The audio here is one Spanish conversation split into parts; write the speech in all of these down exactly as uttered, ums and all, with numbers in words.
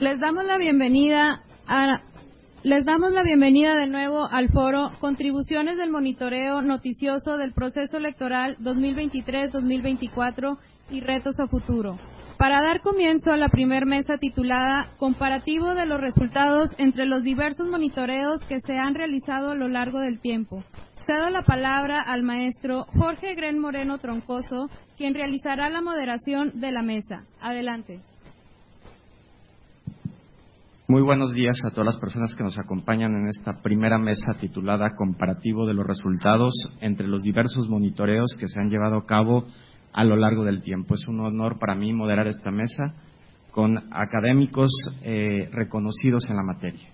Les damos la bienvenida a les damos la bienvenida de nuevo al foro Contribuciones del Monitoreo Noticioso del Proceso Electoral dos mil veintitrés dos mil veinticuatro y Retos a Futuro. Para dar comienzo a la primer mesa titulada Comparativo de los resultados entre los diversos monitoreos que se han realizado a lo largo del tiempo. Cedo la palabra al maestro Jorge Gren Moreno Troncoso, quien realizará la moderación de la mesa. Adelante. Muy buenos días a todas las personas que nos acompañan en esta primera mesa titulada Comparativo de los resultados entre los diversos monitoreos que se han llevado a cabo a lo largo del tiempo. Es un honor para mí moderar esta mesa con académicos eh, reconocidos en la materia.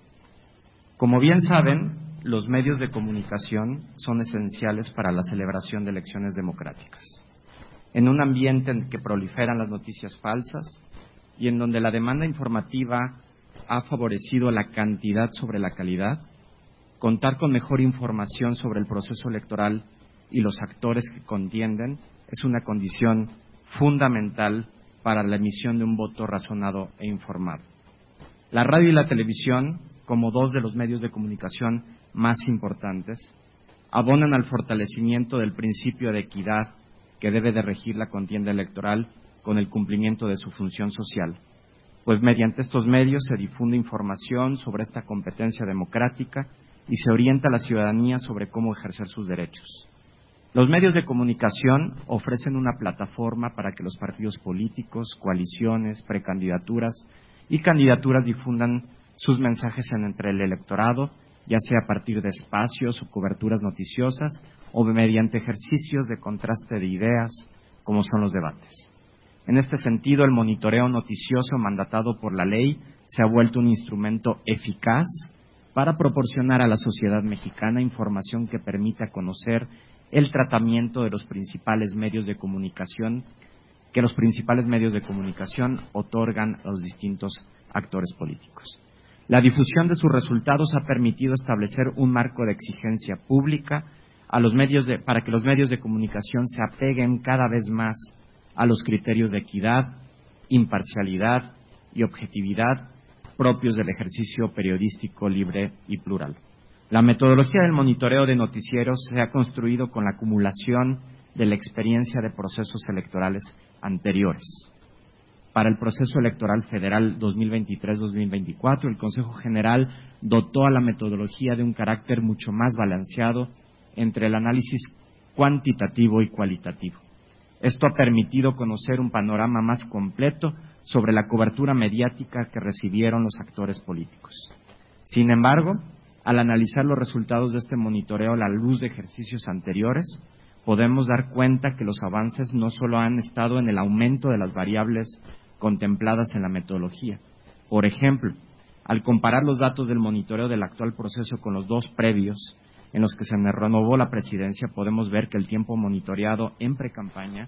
Como bien saben, los medios de comunicación son esenciales para la celebración de elecciones democráticas. En un ambiente en que proliferan las noticias falsas y en donde la demanda informativa ha favorecido la cantidad sobre la calidad, contar con mejor información sobre el proceso electoral y los actores que contienden es una condición fundamental para la emisión de un voto razonado e informado. La radio y la televisión, como dos de los medios de comunicación más importantes, abonan al fortalecimiento del principio de equidad que debe de regir la contienda electoral con el cumplimiento de su función social, pues mediante estos medios se difunde información sobre esta competencia democrática y se orienta a la ciudadanía sobre cómo ejercer sus derechos. Los medios de comunicación ofrecen una plataforma para que los partidos políticos, coaliciones, precandidaturas y candidaturas difundan sus mensajes entre el electorado, ya sea a partir de espacios o coberturas noticiosas o mediante ejercicios de contraste de ideas, como son los debates. En este sentido, el monitoreo noticioso mandatado por la ley se ha vuelto un instrumento eficaz para proporcionar a la sociedad mexicana información que permita conocer el tratamiento de los principales medios de comunicación que los principales medios de comunicación otorgan a los distintos actores políticos. La difusión de sus resultados ha permitido establecer un marco de exigencia pública a los medios de, para que los medios de comunicación se apeguen cada vez más a los criterios de equidad, imparcialidad y objetividad propios del ejercicio periodístico libre y plural. La metodología del monitoreo de noticieros se ha construido con la acumulación de la experiencia de procesos electorales anteriores. Para el proceso electoral federal dos mil veintitrés dos mil veinticuatro, el Consejo General dotó a la metodología de un carácter mucho más balanceado entre el análisis cuantitativo y cualitativo. Esto ha permitido conocer un panorama más completo sobre la cobertura mediática que recibieron los actores políticos. Sin embargo, al analizar los resultados de este monitoreo a la luz de ejercicios anteriores, podemos dar cuenta que los avances no solo han estado en el aumento de las variables contempladas en la metodología. Por ejemplo, al comparar los datos del monitoreo del actual proceso con los dos previos, en los que se renovó la presidencia, podemos ver que el tiempo monitoreado en precampaña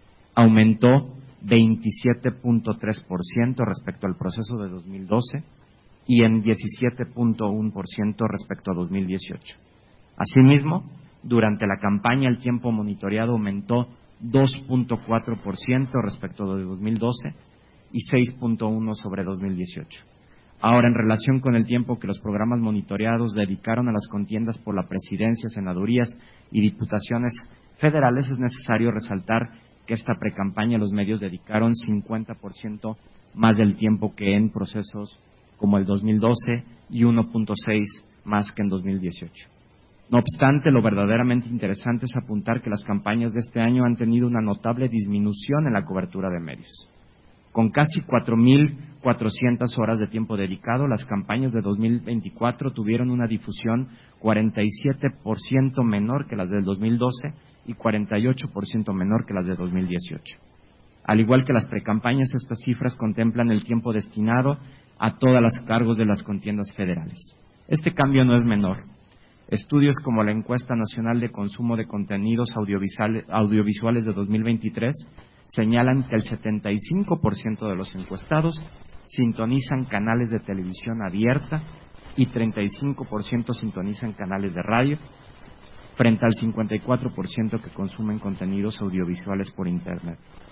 aumentó veintisiete punto tres por ciento respecto al proceso de dos mil doce y en diecisiete punto uno por ciento respecto a dos mil dieciocho. Asimismo, durante la campaña el tiempo monitoreado aumentó dos punto cuatro por ciento respecto de dos mil doce y seis punto uno por ciento sobre dos mil dieciocho. Ahora, en relación con el tiempo que los programas monitoreados dedicaron a las contiendas por la presidencia, senadurías y diputaciones federales, es necesario resaltar que esta precampaña los medios dedicaron cincuenta por ciento más del tiempo que en procesos como el dos mil doce y uno punto seis más que en dos mil dieciocho. No obstante, lo verdaderamente interesante es apuntar que las campañas de este año han tenido una notable disminución en la cobertura de medios. Con casi cuatro mil cuatrocientas horas de tiempo dedicado, las campañas de dos mil veinticuatro tuvieron una difusión cuarenta y siete por ciento menor que las del dos mil doce y cuarenta y ocho por ciento menor que las de dos mil dieciocho. Al igual que las precampañas, estas cifras contemplan el tiempo destinado a todas las cargos de las contiendas federales. Este cambio no es menor. Estudios como la Encuesta Nacional de Consumo de Contenidos Audiovisuales, audiovisuales de dos mil veintitrés señalan que el setenta y cinco por ciento de los encuestados sintonizan canales de televisión abierta y treinta y cinco por ciento sintonizan canales de radio, frente al cincuenta y cuatro por ciento que consumen contenidos audiovisuales por Internet.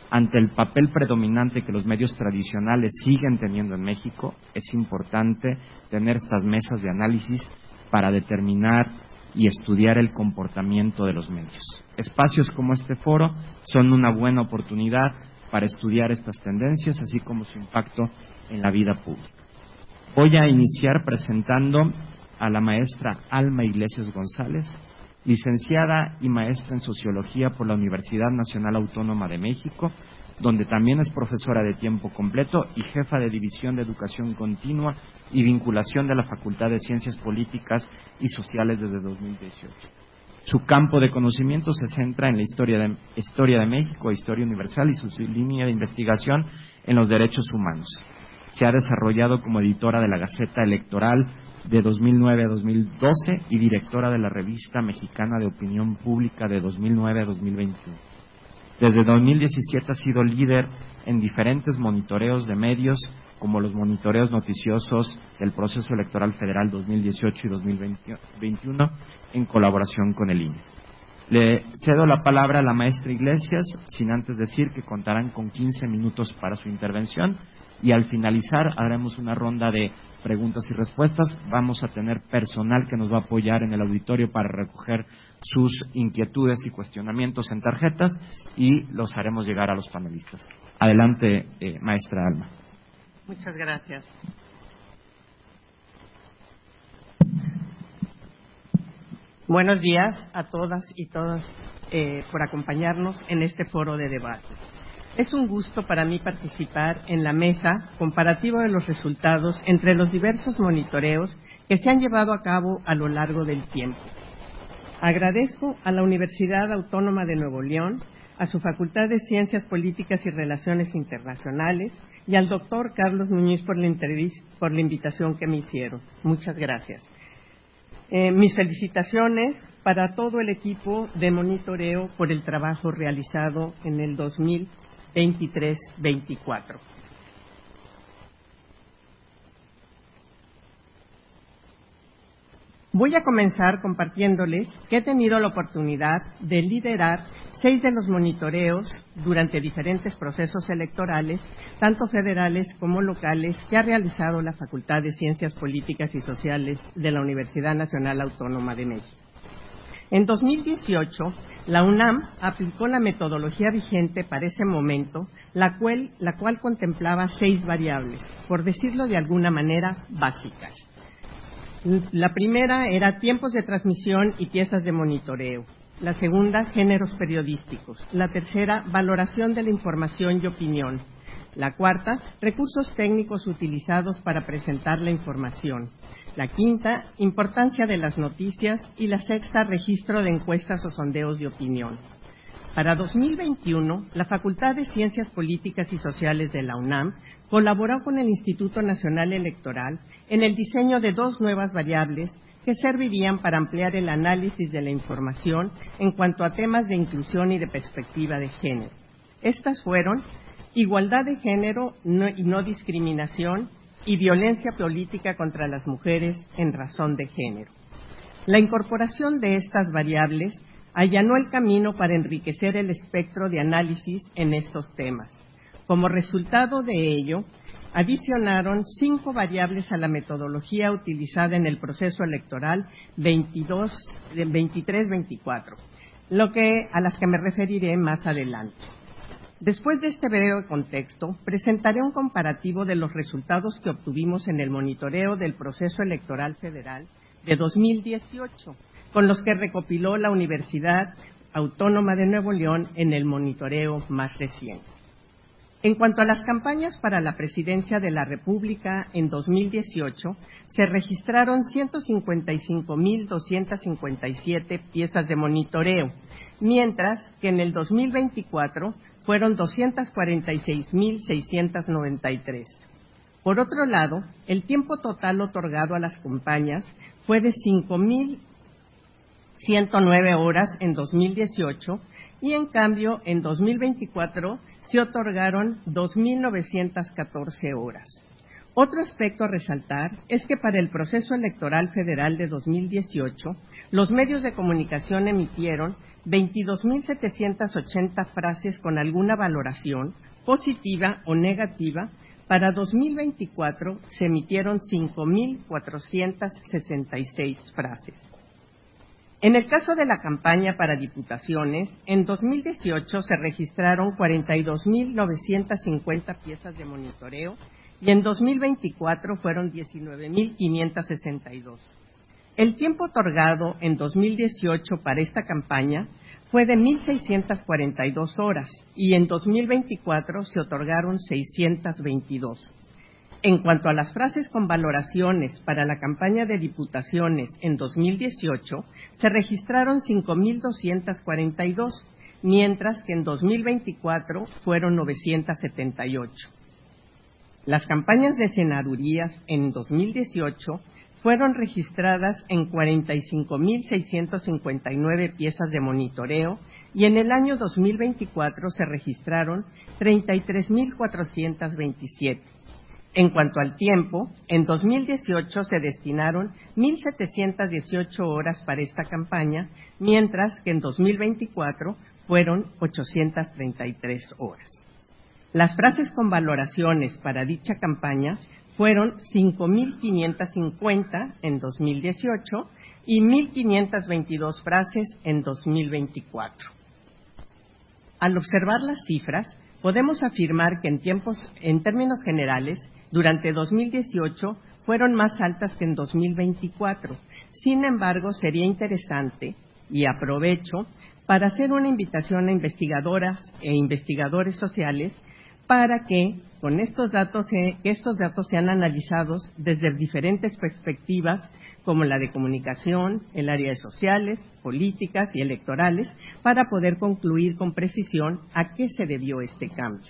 Ante el papel predominante que los medios tradicionales siguen teniendo en México, es importante tener estas mesas de análisis para determinar y estudiar el comportamiento de los medios. Espacios como este foro son una buena oportunidad para estudiar estas tendencias, así como su impacto en la vida pública. Voy a iniciar presentando a la maestra Alma Iglesias González, licenciada y maestra en Sociología por la Universidad Nacional Autónoma de México, donde también es profesora de tiempo completo y jefa de División de Educación Continua y Vinculación de la Facultad de Ciencias Políticas y Sociales desde dos mil dieciocho. Su campo de conocimiento se centra en la historia de, historia de México, historia universal y su línea de investigación en los derechos humanos. Se ha desarrollado como editora de la Gaceta Electoral de dos mil nueve a dos mil doce y directora de la Revista Mexicana de Opinión Pública de dos mil nueve a dos mil veintiuno. Desde dos mil diecisiete ha sido líder en diferentes monitoreos de medios, como los monitoreos noticiosos del Proceso Electoral Federal dos mil dieciocho y dos mil veintiuno, en colaboración con el I N E. Le cedo la palabra a la maestra Iglesias, sin antes decir que contarán con quince minutos para su intervención, y al finalizar haremos una ronda de preguntas y respuestas. Vamos a tener personal que nos va a apoyar en el auditorio para recoger sus inquietudes y cuestionamientos en tarjetas y los haremos llegar a los panelistas. Adelante, eh, maestra Alma. Muchas gracias. Buenos días a todas y todos eh, por acompañarnos en este foro de debate. Es un gusto para mí participar en la mesa comparativo de los resultados entre los diversos monitoreos que se han llevado a cabo a lo largo del tiempo. Agradezco a la Universidad Autónoma de Nuevo León, a su Facultad de Ciencias Políticas y Relaciones Internacionales y al doctor Carlos Muñiz por la, por la invitación que me hicieron. Muchas gracias. Eh, mis felicitaciones para todo el equipo de monitoreo por el trabajo realizado en el dos mil veintitrés veinticuatro. Voy a comenzar compartiéndoles que he tenido la oportunidad de liderar seis de los monitoreos durante diferentes procesos electorales, tanto federales como locales, que ha realizado la Facultad de Ciencias Políticas y Sociales de la Universidad Nacional Autónoma de México. En dos mil dieciocho, la UNAM aplicó la metodología vigente para ese momento, la cual, la cual contemplaba seis variables, por decirlo de alguna manera, básicas. La primera era tiempos de transmisión y piezas de monitoreo. La segunda, géneros periodísticos. La tercera, valoración de la información y opinión. La cuarta, recursos técnicos utilizados para presentar la información. La quinta, importancia de las noticias, y la sexta, registro de encuestas o sondeos de opinión. Para dos mil veintiuno, la Facultad de Ciencias Políticas y Sociales de la UNAM colaboró con el Instituto Nacional Electoral en el diseño de dos nuevas variables que servirían para ampliar el análisis de la información en cuanto a temas de inclusión y de perspectiva de género. Estas fueron igualdad de género y no discriminación, y violencia política contra las mujeres en razón de género. La incorporación de estas variables allanó el camino para enriquecer el espectro de análisis en estos temas. Como resultado de ello, adicionaron cinco variables a la metodología utilizada en el proceso electoral veintitrés veinticuatro, lo que, a las que me referiré más adelante. Después de este breve contexto, presentaré un comparativo de los resultados que obtuvimos en el monitoreo del proceso electoral federal de dos mil dieciocho, con los que recopiló la Universidad Autónoma de Nuevo León en el monitoreo más reciente. En cuanto a las campañas para la presidencia de la República en dos mil dieciocho, se registraron ciento cincuenta y cinco mil doscientas cincuenta y siete piezas de monitoreo, mientras que en el dos mil veinticuatro fueron doscientas cuarenta y seis mil seiscientas noventa y tres. Por otro lado, el tiempo total otorgado a las campañas fue de cinco mil ciento nueve horas en dos mil dieciocho y, en cambio, en dos mil veinticuatro se otorgaron dos mil novecientas catorce horas. Otro aspecto a resaltar es que para el proceso electoral federal de dos mil dieciocho, los medios de comunicación emitieron veintidós mil setecientas ochenta frases con alguna valoración, positiva o negativa. Para dos mil veinticuatro se emitieron cinco mil cuatrocientas sesenta y seis frases. En el caso de la campaña para diputaciones, en dos mil dieciocho se registraron cuarenta y dos mil novecientas cincuenta piezas de monitoreo y en dos mil veinticuatro fueron diecinueve mil quinientas sesenta y dos. El tiempo otorgado en dos mil dieciocho para esta campaña fue de mil seiscientas cuarenta y dos horas y en dos mil veinticuatro se otorgaron seiscientas veintidós. En cuanto a las frases con valoraciones para la campaña de diputaciones en dos mil dieciocho, se registraron cinco mil doscientas cuarenta y dos, mientras que en dos mil veinticuatro fueron novecientas setenta y ocho. Las campañas de senadurías en dos mil dieciocho fueron registradas en cuarenta y cinco mil seiscientas cincuenta y nueve piezas de monitoreo y en el año dos mil veinticuatro se registraron treinta y tres mil cuatrocientas veintisiete. En cuanto al tiempo, en dos mil dieciocho se destinaron mil setecientas dieciocho horas para esta campaña, mientras que en dos mil veinticuatro fueron ochocientas treinta y tres horas. Las frases con valoraciones para dicha campaña fueron cinco mil quinientas cincuenta en dos mil dieciocho y mil quinientas veintidós frases en dos mil veinticuatro. Al observar las cifras, podemos afirmar que en tiempos, en términos generales, durante dos mil dieciocho fueron más altas que en dos mil veinticuatro. Sin embargo, sería interesante, y aprovecho, para hacer una invitación a investigadoras e investigadores sociales para que con estos datos, eh, que estos datos sean analizados desde diferentes perspectivas, como la de comunicación, el área de sociales, políticas y electorales, para poder concluir con precisión a qué se debió este cambio.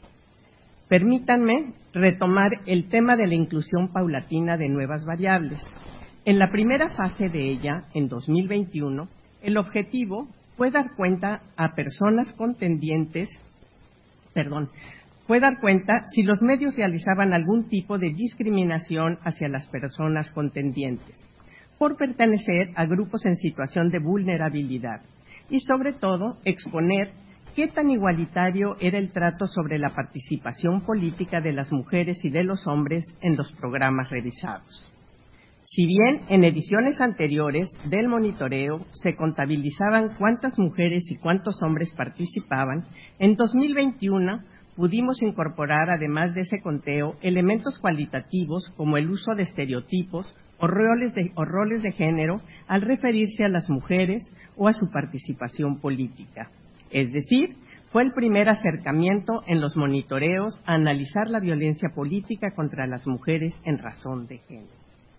Permítanme retomar el tema de la inclusión paulatina de nuevas variables. En la primera fase de ella, en dos mil veintiuno, el objetivo fue dar cuenta a personas contendientes, perdón, fue dar cuenta si los medios realizaban algún tipo de discriminación hacia las personas contendientes por pertenecer a grupos en situación de vulnerabilidad y, sobre todo, exponer qué tan igualitario era el trato sobre la participación política de las mujeres y de los hombres en los programas revisados. Si bien en ediciones anteriores del monitoreo se contabilizaban cuántas mujeres y cuántos hombres participaban, en dos mil veintiuno pudimos incorporar, además de ese conteo, elementos cualitativos como el uso de estereotipos o roles de, o roles de género al referirse a las mujeres o a su participación política. Es decir, fue el primer acercamiento en los monitoreos a analizar la violencia política contra las mujeres en razón de género.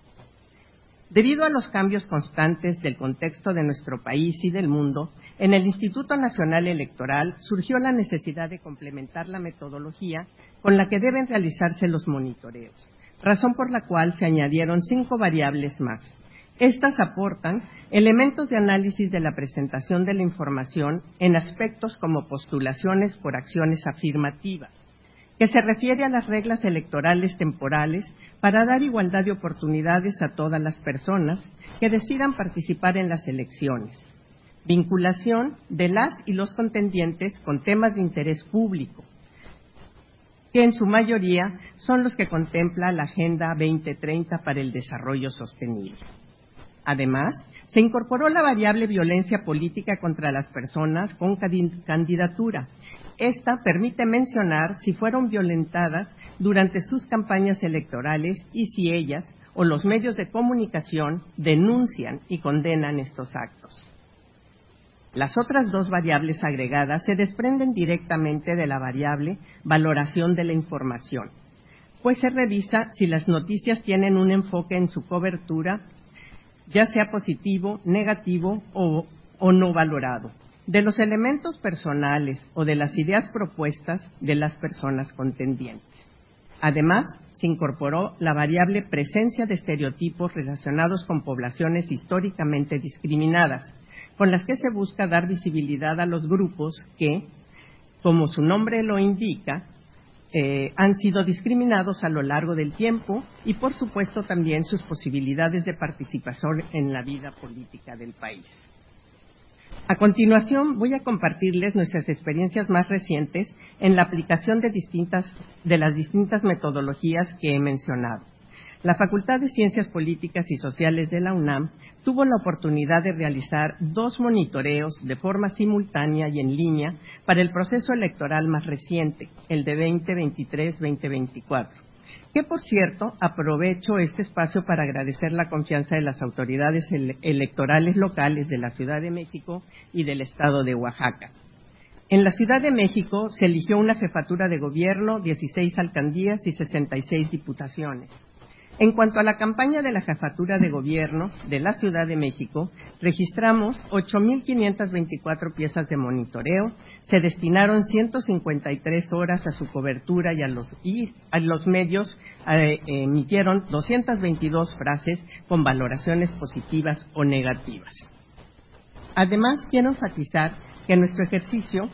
Debido a los cambios constantes del contexto de nuestro país y del mundo, en el Instituto Nacional Electoral surgió la necesidad de complementar la metodología con la que deben realizarse los monitoreos, razón por la cual se añadieron cinco variables más. Estas aportan elementos de análisis de la presentación de la información en aspectos como postulaciones por acciones afirmativas, que se refiere a las reglas electorales temporales para dar igualdad de oportunidades a todas las personas que decidan participar en las elecciones. Vinculación de las y los contendientes con temas de interés público, que en su mayoría son los que contempla la Agenda veinte treinta para el Desarrollo Sostenible. Además, se incorporó la variable violencia política contra las personas con candidatura. Esta permite mencionar si fueron violentadas durante sus campañas electorales y si ellas o los medios de comunicación denuncian y condenan estos actos. Las otras dos variables agregadas se desprenden directamente de la variable valoración de la información, pues se revisa si las noticias tienen un enfoque en su cobertura, ya sea positivo, negativo o, o no valorado, de los elementos personales o de las ideas propuestas de las personas contendientes. Además, se incorporó la variable presencia de estereotipos relacionados con poblaciones históricamente discriminadas, con las que se busca dar visibilidad a los grupos que, como su nombre lo indica, eh, han sido discriminados a lo largo del tiempo y, por supuesto, también sus posibilidades de participación en la vida política del país. A continuación, voy a compartirles nuestras experiencias más recientes en la aplicación de, distintas, de las distintas metodologías que he mencionado. La Facultad de Ciencias Políticas y Sociales de la UNAM tuvo la oportunidad de realizar dos monitoreos de forma simultánea y en línea para el proceso electoral más reciente, el de veinte veintitrés veinte veinticuatro, que, por cierto, aprovecho este espacio para agradecer la confianza de las autoridades ele- electorales locales de la Ciudad de México y del Estado de Oaxaca. En la Ciudad de México se eligió una jefatura de gobierno, dieciséis alcaldías y sesenta y seis diputaciones. En cuanto a la campaña de la jefatura de gobierno de la Ciudad de México, registramos ocho mil quinientas veinticuatro piezas de monitoreo, se destinaron ciento cincuenta y tres horas a su cobertura y a los, y a los medios eh, emitieron doscientas veintidós frases con valoraciones positivas o negativas. Además, quiero enfatizar que nuestro ejercicio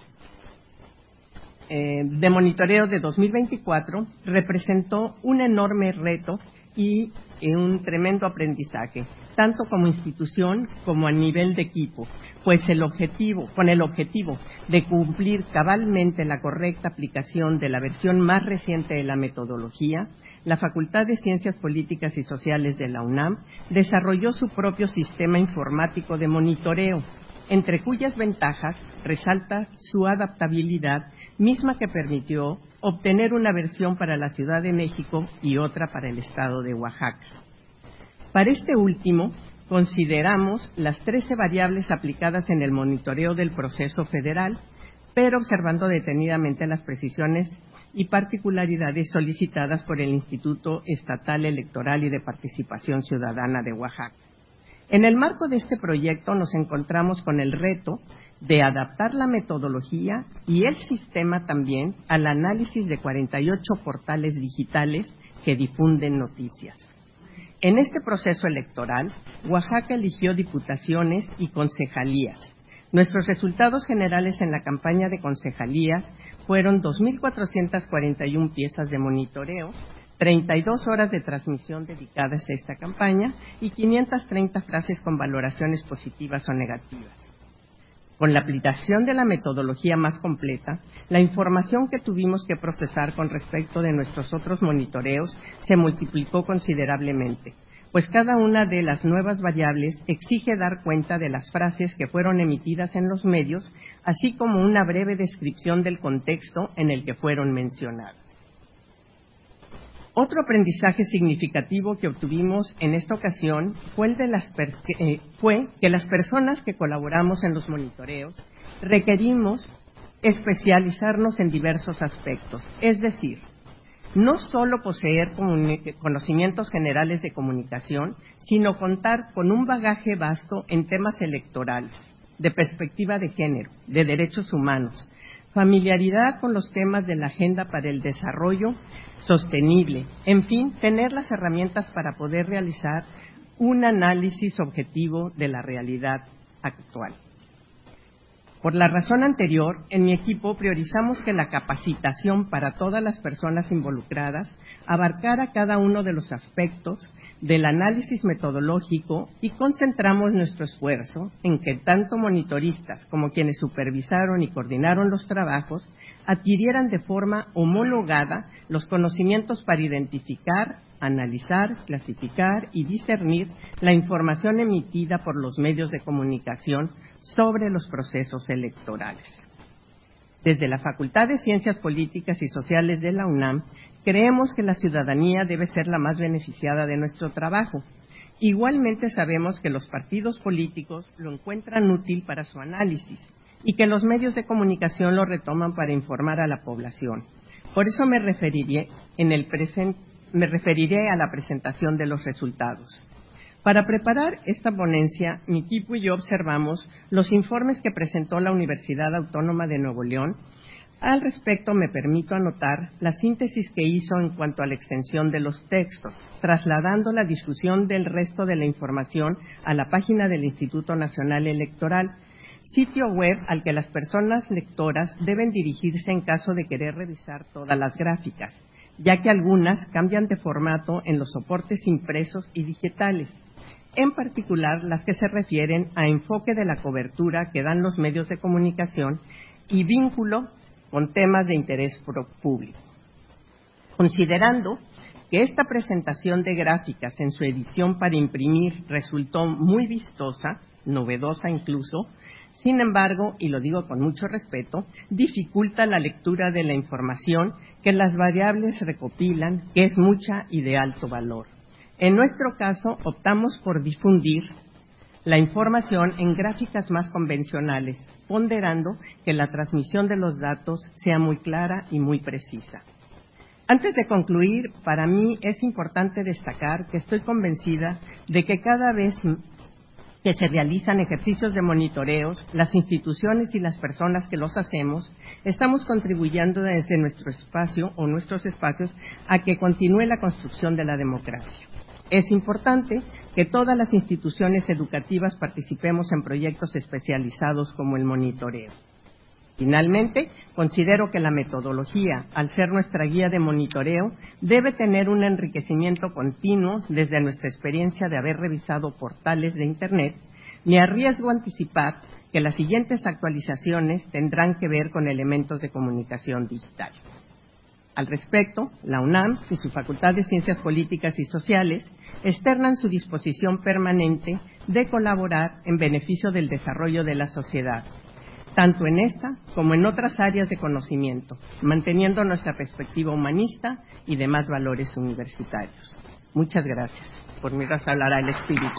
Eh, de monitoreo de dos mil veinticuatro representó un enorme reto y eh, un tremendo aprendizaje, tanto como institución como a nivel de equipo, pues el objetivo, con el objetivo de cumplir cabalmente la correcta aplicación de la versión más reciente de la metodología, la Facultad de Ciencias Políticas y Sociales de la UNAM desarrolló su propio sistema informático de monitoreo, entre cuyas ventajas resalta su adaptabilidad, misma que permitió obtener una versión para la Ciudad de México y otra para el Estado de Oaxaca. Para este último, consideramos las trece variables aplicadas en el monitoreo del proceso federal, pero observando detenidamente las precisiones y particularidades solicitadas por el Instituto Estatal Electoral y de Participación Ciudadana de Oaxaca. En el marco de este proyecto nos encontramos con el reto de adaptar la metodología y el sistema también al análisis de cuarenta y ocho portales digitales que difunden noticias. En este proceso electoral, Oaxaca eligió diputaciones y concejalías. Nuestros resultados generales en la campaña de concejalías fueron dos mil cuatrocientas cuarenta y una piezas de monitoreo, treinta y dos horas de transmisión dedicadas a esta campaña y quinientas treinta frases con valoraciones positivas o negativas. Con la aplicación de la metodología más completa, la información que tuvimos que procesar con respecto de nuestros otros monitoreos se multiplicó considerablemente, pues cada una de las nuevas variables exige dar cuenta de las frases que fueron emitidas en los medios, así como una breve descripción del contexto en el que fueron mencionadas. Otro aprendizaje significativo que obtuvimos en esta ocasión fue, el de las eh, fue que las personas que colaboramos en los monitoreos requerimos especializarnos en diversos aspectos, es decir, no solo poseer conocimientos generales de comunicación, sino contar con un bagaje vasto en temas electorales, de perspectiva de género, de derechos humanos, familiaridad con los temas de la Agenda para el Desarrollo Sostenible, en fin, tener las herramientas para poder realizar un análisis objetivo de la realidad actual. Por la razón anterior, en mi equipo priorizamos que la capacitación para todas las personas involucradas abarcara cada uno de los aspectos del análisis metodológico y concentramos nuestro esfuerzo en que tanto monitoristas como quienes supervisaron y coordinaron los trabajos adquirieran de forma homologada los conocimientos para identificar, analizar, clasificar y discernir la información emitida por los medios de comunicación sobre los procesos electorales. Desde la Facultad de Ciencias Políticas y Sociales de la UNAM, creemos que la ciudadanía debe ser la más beneficiada de nuestro trabajo. Igualmente sabemos que los partidos políticos lo encuentran útil para su análisis y que los medios de comunicación lo retoman para informar a la población. Por eso me referiré, en el presente, me referiré a la presentación de los resultados. Para preparar esta ponencia, mi equipo y yo observamos los informes que presentó la Universidad Autónoma de Nuevo León. Al respecto, me permito anotar la síntesis que hizo en cuanto a la extensión de los textos, trasladando la discusión del resto de la información a la página del Instituto Nacional Electoral, sitio web al que las personas lectoras deben dirigirse en caso de querer revisar todas las gráficas, ya que algunas cambian de formato en los soportes impresos y digitales. en particular las que se refieren a enfoque de la cobertura que dan los medios de comunicación y vínculo con temas de interés público. Considerando que esta presentación de gráficas en su edición para imprimir resultó muy vistosa, novedosa incluso, sin embargo, y lo digo con mucho respeto, dificulta la lectura de la información que las variables recopilan, que es mucha y de alto valor. En nuestro caso, optamos por difundir la información en gráficas más convencionales, ponderando que la transmisión de los datos sea muy clara y muy precisa. Antes de concluir, para mí es importante destacar que estoy convencida de que cada vez que se realizan ejercicios de monitoreos, las instituciones y las personas que los hacemos, estamos contribuyendo desde nuestro espacio o nuestros espacios a que continúe la construcción de la democracia. Es importante que todas las instituciones educativas participemos en proyectos especializados como el monitoreo. Finalmente, considero que la metodología, al ser nuestra guía de monitoreo, debe tener un enriquecimiento continuo desde nuestra experiencia de haber revisado portales de Internet. Me arriesgo a anticipar que las siguientes actualizaciones tendrán que ver con elementos de comunicación digital. Al respecto, la UNAM y su Facultad de Ciencias Políticas y Sociales externan su disposición permanente de colaborar en beneficio del desarrollo de la sociedad, tanto en esta como en otras áreas de conocimiento, manteniendo nuestra perspectiva humanista y demás valores universitarios. Muchas gracias. Por mientras hablará el espíritu.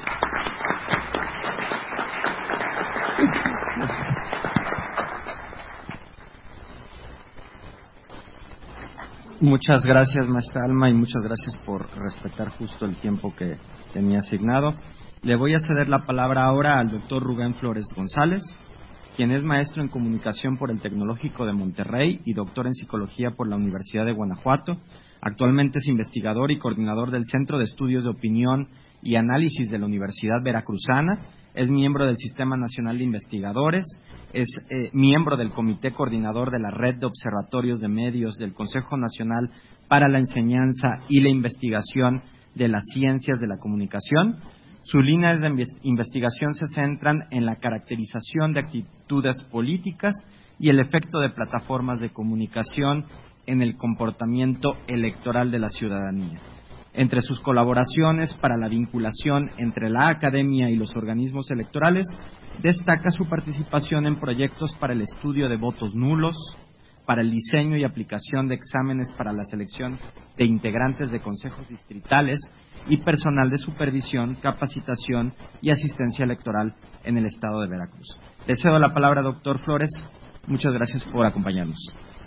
Muchas gracias, maestra Alma, y muchas gracias por respetar justo el tiempo que tenía asignado. Le voy a ceder la palabra ahora al doctor Rubén Flores González, quien es maestro en comunicación por el Tecnológico de Monterrey y doctor en psicología por la Universidad de Guanajuato. Actualmente es investigador y coordinador del Centro de Estudios de Opinión y Análisis de la Universidad Veracruzana. Es miembro del Sistema Nacional de Investigadores, es eh, miembro del Comité Coordinador de la Red de Observatorios de Medios del Consejo Nacional para la Enseñanza y la Investigación de las Ciencias de la Comunicación. Sus líneas de investigación se centran en la caracterización de actitudes políticas y el efecto de plataformas de comunicación en el comportamiento electoral de la ciudadanía. Entre sus colaboraciones para la vinculación entre la academia y los organismos electorales, destaca su participación en proyectos para el estudio de votos nulos, para el diseño y aplicación de exámenes para la selección de integrantes de consejos distritales y personal de supervisión, capacitación y asistencia electoral en el estado de Veracruz. Le cedo la palabra, doctor Flores. Muchas gracias por acompañarnos.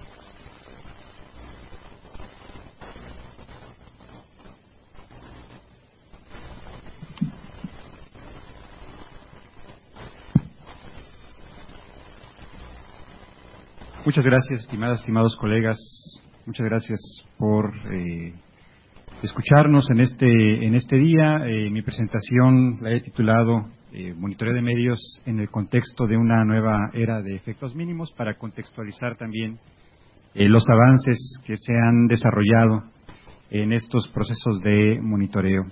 Muchas gracias, estimadas, estimados colegas. Muchas gracias por eh, escucharnos en este en este día. Eh, mi presentación la he titulado eh, Monitoreo de Medios en el contexto de una nueva era de efectos mínimos, para contextualizar también eh, los avances que se han desarrollado en estos procesos de monitoreo.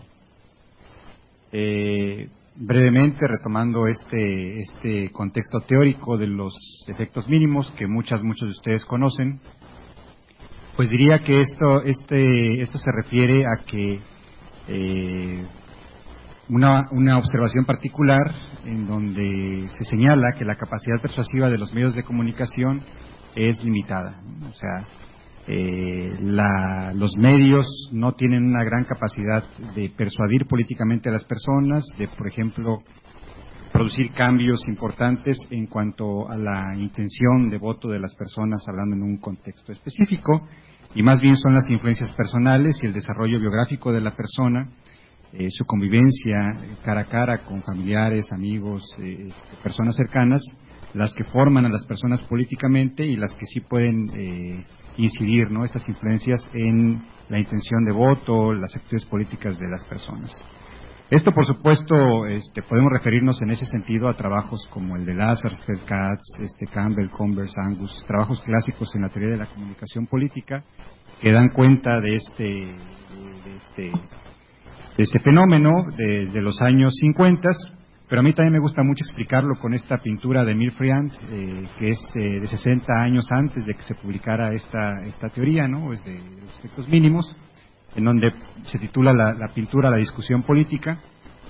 Eh, Brevemente, retomando este, este contexto teórico de los efectos mínimos que muchas, muchos de ustedes conocen, pues diría que esto, este, esto se refiere a que eh, una, una observación particular en donde se señala que la capacidad persuasiva de los medios de comunicación es limitada. O sea, Eh, la, los medios no tienen una gran capacidad de persuadir políticamente a las personas, de, por ejemplo, producir cambios importantes en cuanto a la intención de voto de las personas, hablando en un contexto específico, y más bien son las influencias personales y el desarrollo biográfico de la persona, eh, su convivencia cara a cara con familiares, amigos, eh, personas cercanas, las que forman a las personas políticamente y las que sí pueden eh, incidir, ¿no?, estas influencias en la intención de voto, las actitudes políticas de las personas. Esto, por supuesto, este, podemos referirnos en ese sentido a trabajos como el de Lazar, Spell Katz, este, Campbell, Converse, Angus, trabajos clásicos en la teoría de la comunicación política que dan cuenta de este, de este de este fenómeno desde los años cincuenta, pero a mí también me gusta mucho explicarlo con esta pintura de Emile Friand, eh, que es eh, de sesenta años antes de que se publicara esta, esta teoría, ¿no? Es de los efectos mínimos, en donde se titula la, la pintura La discusión política,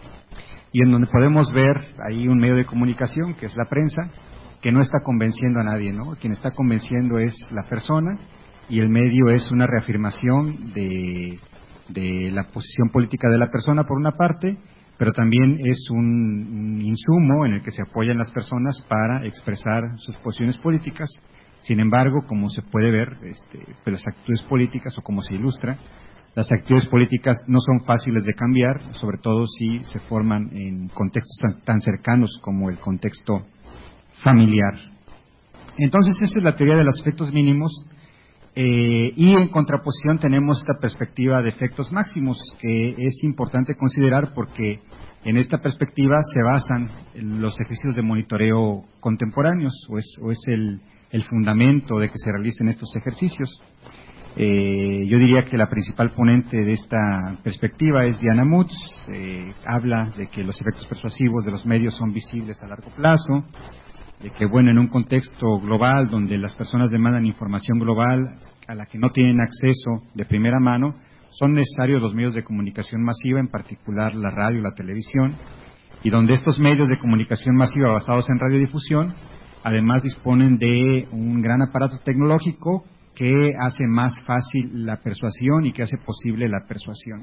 y en donde podemos ver ahí un medio de comunicación, que es la prensa, que no está convenciendo a nadie, ¿no? Quien está convenciendo es la persona, y el medio es una reafirmación de, de la posición política de la persona por una parte, pero también es un, un insumo en el que se apoyan las personas para expresar sus posiciones políticas. Sin embargo, como se puede ver, este, pues las actitudes políticas, o como se ilustra, las actitudes políticas no son fáciles de cambiar, sobre todo si se forman en contextos tan, tan cercanos como el contexto familiar. Entonces, esa es la teoría de los efectos mínimos, eh, y en contraposición tenemos esta perspectiva de efectos máximos, que es importante considerar porque en esta perspectiva se basan los ejercicios de monitoreo contemporáneos, o es, o es el, el fundamento de que se realicen estos ejercicios. Eh, yo diría que la principal ponente de esta perspectiva es Diana Mutz. Eh, habla de que los efectos persuasivos de los medios son visibles a largo plazo, de que, bueno, en un contexto global donde las personas demandan información global a la que no tienen acceso de primera mano, son necesarios los medios de comunicación masiva, en particular la radio y la televisión, y donde estos medios de comunicación masiva basados en radiodifusión, además disponen de un gran aparato tecnológico que hace más fácil la persuasión y que hace posible la persuasión.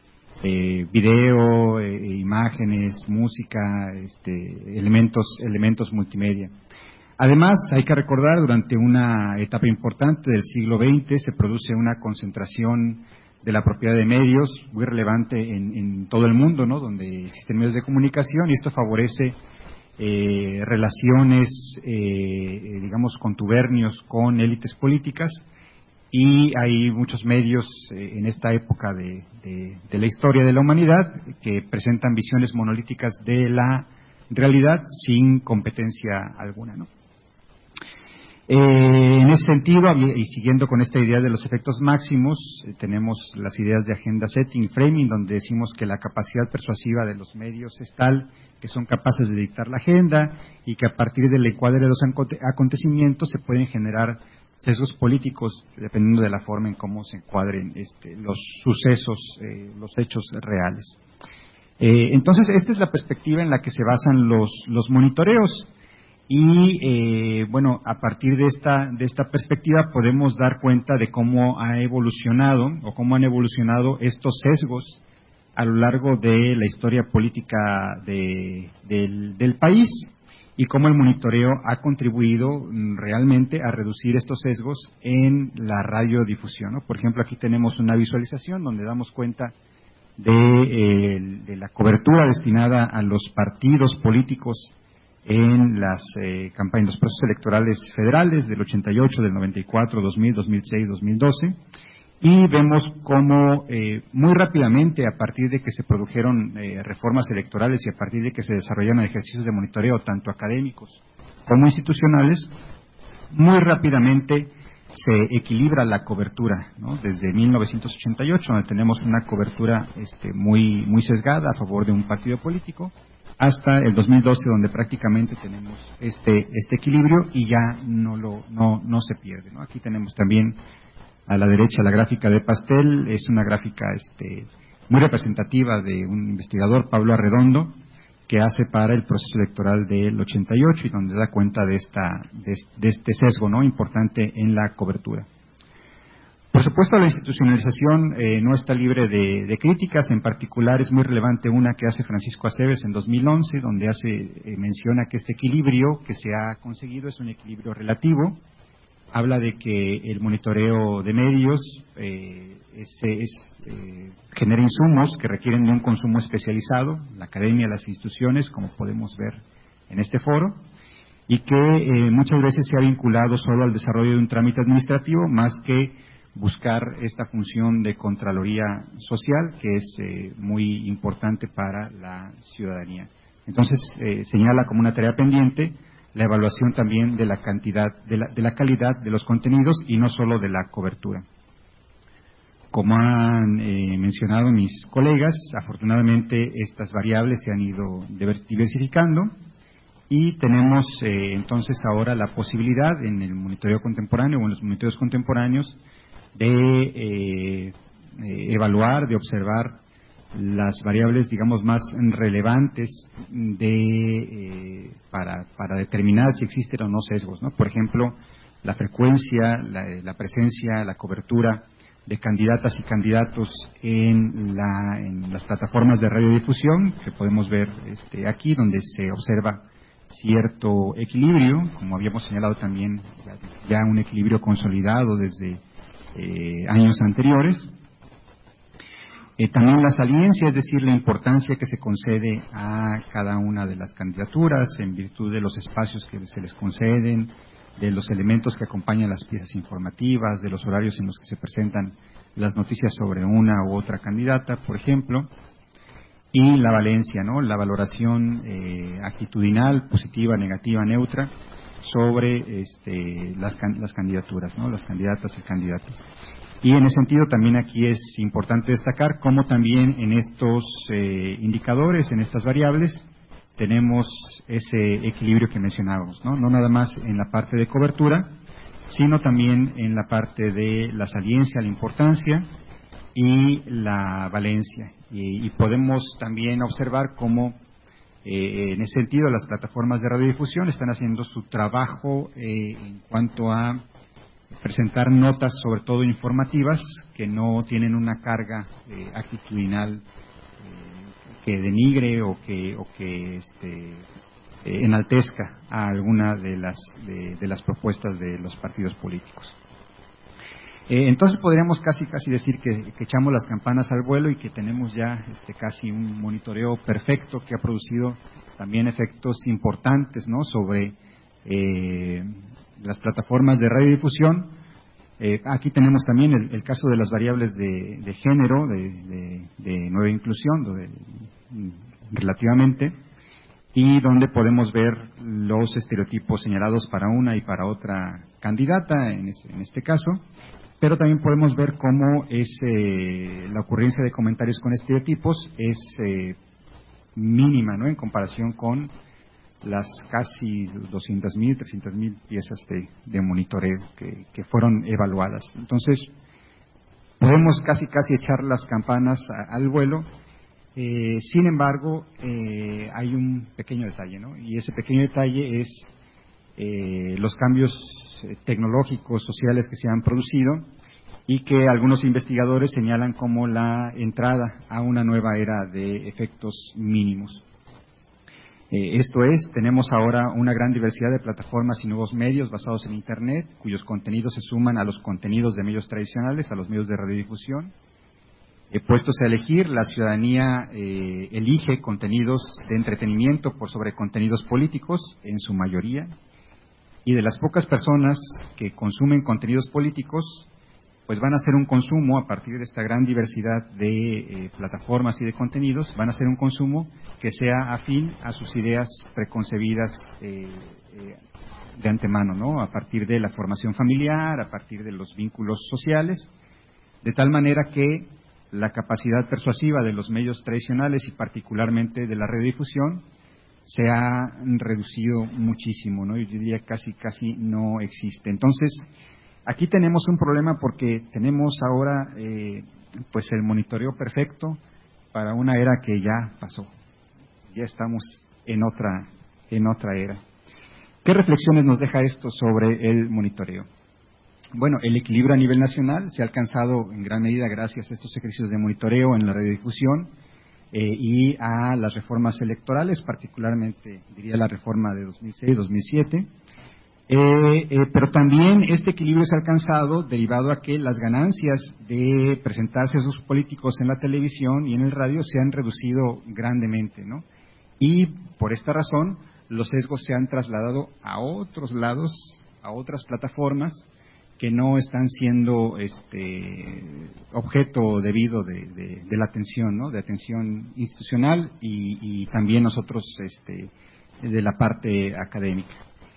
Eh, video, eh, imágenes, música, este, elementos, elementos multimedia. Además, hay que recordar, durante una etapa importante del siglo veinte se produce una concentración de la propiedad de medios muy relevante en, en todo el mundo, ¿no? Donde existen medios de comunicación, y esto favorece eh, relaciones, eh, digamos, contubernios con élites políticas. Y hay muchos medios eh, en esta época de, de, de la historia de la humanidad que presentan visiones monolíticas de la realidad sin competencia alguna, ¿no? Eh, en ese sentido, y siguiendo con esta idea de los efectos máximos, eh, tenemos las ideas de agenda setting y framing, donde decimos que la capacidad persuasiva de los medios es tal que son capaces de dictar la agenda, y que a partir del encuadre de los acontecimientos se pueden generar sesgos políticos dependiendo de la forma en cómo se encuadren este, los sucesos, eh, los hechos reales. Eh, entonces, esta es la perspectiva en la que se basan los, los monitoreos, y eh, bueno, a partir de esta, de esta perspectiva podemos dar cuenta de cómo ha evolucionado o cómo han evolucionado estos sesgos a lo largo de la historia política de, del, del país, y cómo el monitoreo ha contribuido realmente a reducir estos sesgos en la radiodifusión, ¿no? Por ejemplo, aquí tenemos una visualización donde damos cuenta de, eh, de la cobertura destinada a los partidos políticos en las eh, campañas, los procesos electorales federales del ochenta y ocho, del noventa y cuatro, dos mil, dos mil seis, dos mil doce, y vemos cómo eh, muy rápidamente, a partir de que se produjeron eh, reformas electorales y a partir de que se desarrollaron ejercicios de monitoreo tanto académicos como institucionales, muy rápidamente se equilibra la cobertura, ¿no? Desde mil novecientos ochenta y ocho, donde tenemos una cobertura este, muy, muy sesgada a favor de un partido político, hasta el dos mil doce, donde prácticamente tenemos este, este equilibrio y ya no, lo, no, no se pierde, ¿no? Aquí tenemos también a la derecha la gráfica de pastel, es una gráfica este, muy representativa de un investigador, Pablo Arredondo, que hace para el proceso electoral del ochenta y ocho, y donde da cuenta de, esta, de, de este sesgo, ¿no?, importante en la cobertura. Por supuesto, la institucionalización eh, no está libre de, de críticas. En particular, es muy relevante una que hace Francisco Aceves en dos mil once, donde hace eh, menciona que este equilibrio que se ha conseguido es un equilibrio relativo. Habla de que el monitoreo de medios eh, es, es, eh, genera insumos que requieren de un consumo especializado, la academia, las instituciones, como podemos ver en este foro, y que eh, muchas veces se ha vinculado solo al desarrollo de un trámite administrativo, más que buscar esta función de contraloría social, que es eh, muy importante para la ciudadanía. Entonces, eh, señala como una tarea pendiente la evaluación también de la cantidad, de la, de la calidad de los contenidos y no solo de la cobertura. Como han eh, mencionado mis colegas, afortunadamente estas variables se han ido diversificando y tenemos eh, entonces ahora la posibilidad en el monitoreo contemporáneo o en los monitoreos contemporáneos de eh, eh, evaluar, de observar las variables, digamos, más relevantes de eh, para, para determinar si existen o no sesgos, ¿no? Por ejemplo, la frecuencia, la, la presencia, la cobertura de candidatas y candidatos en, la, en las plataformas de radiodifusión, que podemos ver este, aquí, donde se observa cierto equilibrio, como habíamos señalado también, ya, ya un equilibrio consolidado desde eh, años anteriores. Eh, también la saliencia, es decir, la importancia que se concede a cada una de las candidaturas en virtud de los espacios que se les conceden, de los elementos que acompañan las piezas informativas, de los horarios en los que se presentan las noticias sobre una u otra candidata, por ejemplo, y la valencia, ¿no? La valoración eh, actitudinal, positiva, negativa, neutra, sobre este, las, las candidaturas, ¿no? Las candidatas y candidatos. Y en ese sentido también aquí es importante destacar cómo también en estos eh, indicadores, en estas variables, tenemos ese equilibrio que mencionábamos, ¿no? No nada más en la parte de cobertura, sino también en la parte de la saliencia, la importancia y la valencia. Y, y podemos también observar cómo, eh, en ese sentido, las plataformas de radiodifusión están haciendo su trabajo eh, en cuanto a presentar notas, sobre todo informativas, que no tienen una carga eh, actitudinal que denigre o que, o que este, eh, enaltezca a alguna de las, de, de las propuestas de los partidos políticos. Eh, entonces podríamos casi casi decir que, que echamos las campanas al vuelo y que tenemos ya este, casi un monitoreo perfecto que ha producido también efectos importantes, ¿no?, sobre eh, las plataformas de radiodifusión. Eh, aquí tenemos también el, el caso de las variables de, de género, de, de, de nueva inclusión, de, relativamente, y donde podemos ver los estereotipos señalados para una y para otra candidata, en, es, en este caso, pero también podemos ver cómo es, eh, la ocurrencia de comentarios con estereotipos es eh, mínima, ¿no?, en comparación con las casi doscientas mil, trescientas mil piezas de, de monitoreo que, que fueron evaluadas. Entonces, podemos casi casi echar las campanas a, al vuelo. Eh, sin embargo, eh, hay un pequeño detalle, ¿no? Y ese pequeño detalle es eh, los cambios tecnológicos, sociales que se han producido y que algunos investigadores señalan como la entrada a una nueva era de efectos mínimos. Eh, esto es, tenemos ahora una gran diversidad de plataformas y nuevos medios basados en Internet, cuyos contenidos se suman a los contenidos de medios tradicionales, a los medios de radiodifusión. Eh, puestos a elegir, la ciudadanía eh, elige contenidos de entretenimiento por sobre contenidos políticos, en su mayoría, y de las pocas personas que consumen contenidos políticos, pues van a hacer un consumo a partir de esta gran diversidad de eh, plataformas y de contenidos, van a hacer un consumo que sea afín a sus ideas preconcebidas eh, eh, de antemano, ¿no?, a partir de la formación familiar, a partir de los vínculos sociales, de tal manera que la capacidad persuasiva de los medios tradicionales y particularmente de la radiodifusión se ha reducido muchísimo, ¿no? Yo diría casi casi no existe. Entonces, aquí tenemos un problema porque tenemos ahora eh, pues el monitoreo perfecto para una era que ya pasó. Ya estamos en otra en otra era. ¿Qué reflexiones nos deja esto sobre el monitoreo? Bueno, el equilibrio a nivel nacional se ha alcanzado en gran medida gracias a estos ejercicios de monitoreo en la radiodifusión eh, y a las reformas electorales, particularmente diría la reforma de dos mil seis dos mil siete. Eh, eh, pero también este equilibrio se ha alcanzado derivado a que las ganancias de presentarse a sus políticos en la televisión y en el radio se han reducido grandemente, ¿no? Y por esta razón los sesgos se han trasladado a otros lados, a otras plataformas que no están siendo este objeto debido de, de, de la atención, ¿no?, de atención institucional y, y también nosotros este, de la parte académica.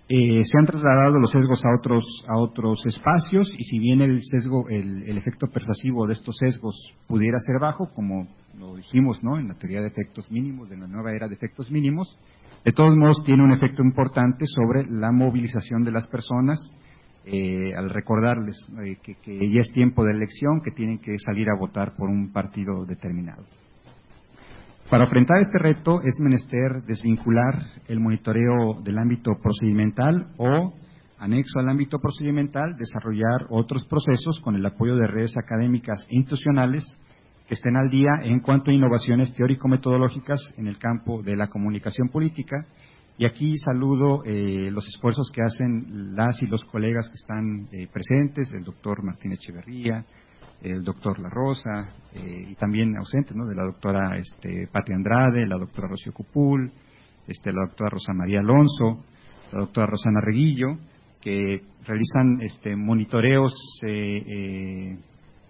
Eh, se han trasladado los sesgos a otros a otros espacios, y si bien el sesgo, el, el efecto persuasivo de estos sesgos pudiera ser bajo, como lo dijimos, ¿no?, en la teoría de efectos mínimos, de la nueva era de efectos mínimos, de todos modos tiene un efecto importante sobre la movilización de las personas, eh, al recordarles eh, que, que ya es tiempo de elección, que tienen que salir a votar por un partido determinado. Para enfrentar este reto es menester desvincular el monitoreo del ámbito procedimental o, anexo al ámbito procedimental, desarrollar otros procesos con el apoyo de redes académicas e institucionales que estén al día en cuanto a innovaciones teórico-metodológicas en el campo de la comunicación política. Y aquí saludo eh, los esfuerzos que hacen las y los colegas que están eh, presentes, el doctor Martín Echeverría, el doctor La Rosa, eh, y también ausentes, ¿no?, de la doctora este, Pati Andrade, la doctora Rocío Cupul, este, la doctora Rosa María Alonso, la doctora Rosana Reguillo, que realizan este, monitoreos eh, eh,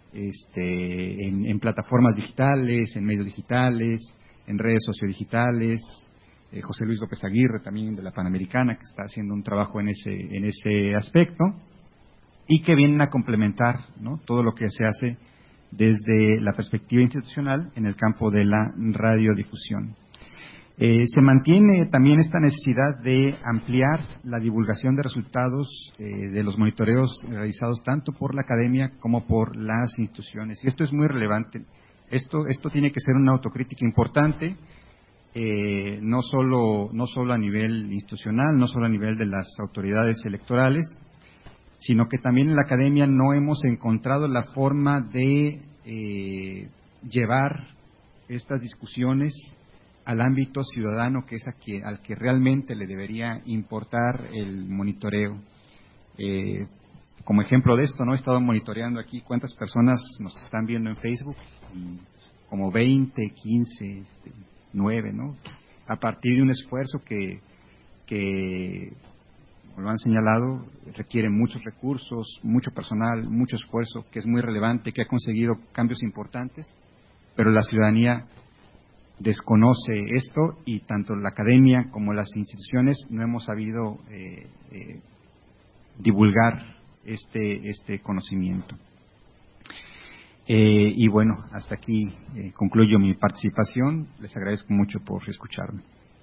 este, en, en plataformas digitales, en medios digitales, en redes sociodigitales. eh, José Luis López Aguirre, también de la Panamericana, que está haciendo un trabajo en ese, en ese aspecto, y que vienen a complementar, ¿no?, todo lo que se hace desde la perspectiva institucional en el campo de la radiodifusión. Eh, se mantiene también esta necesidad de ampliar la divulgación de resultados eh, de los monitoreos realizados tanto por la academia como por las instituciones. Y esto es muy relevante. Esto, esto tiene que ser una autocrítica importante, eh, no solo, no solo a nivel institucional, no solo a nivel de las autoridades electorales, sino que también en la academia no hemos encontrado la forma de eh, llevar estas discusiones al ámbito ciudadano, que es a que, al que realmente le debería importar el monitoreo. Eh, como ejemplo de esto, ¿no?, he estado monitoreando aquí cuántas personas nos están viendo en Facebook, y como veinte, quince, este, nueve, ¿no?, a partir de un esfuerzo que, que como lo han señalado, requiere muchos recursos, mucho personal, mucho esfuerzo, que es muy relevante, que ha conseguido cambios importantes, pero la ciudadanía desconoce esto, y tanto la academia como las instituciones no hemos sabido eh, eh, divulgar este, este conocimiento. Eh, y bueno, hasta aquí eh, concluyo mi participación. Les agradezco mucho por escucharme.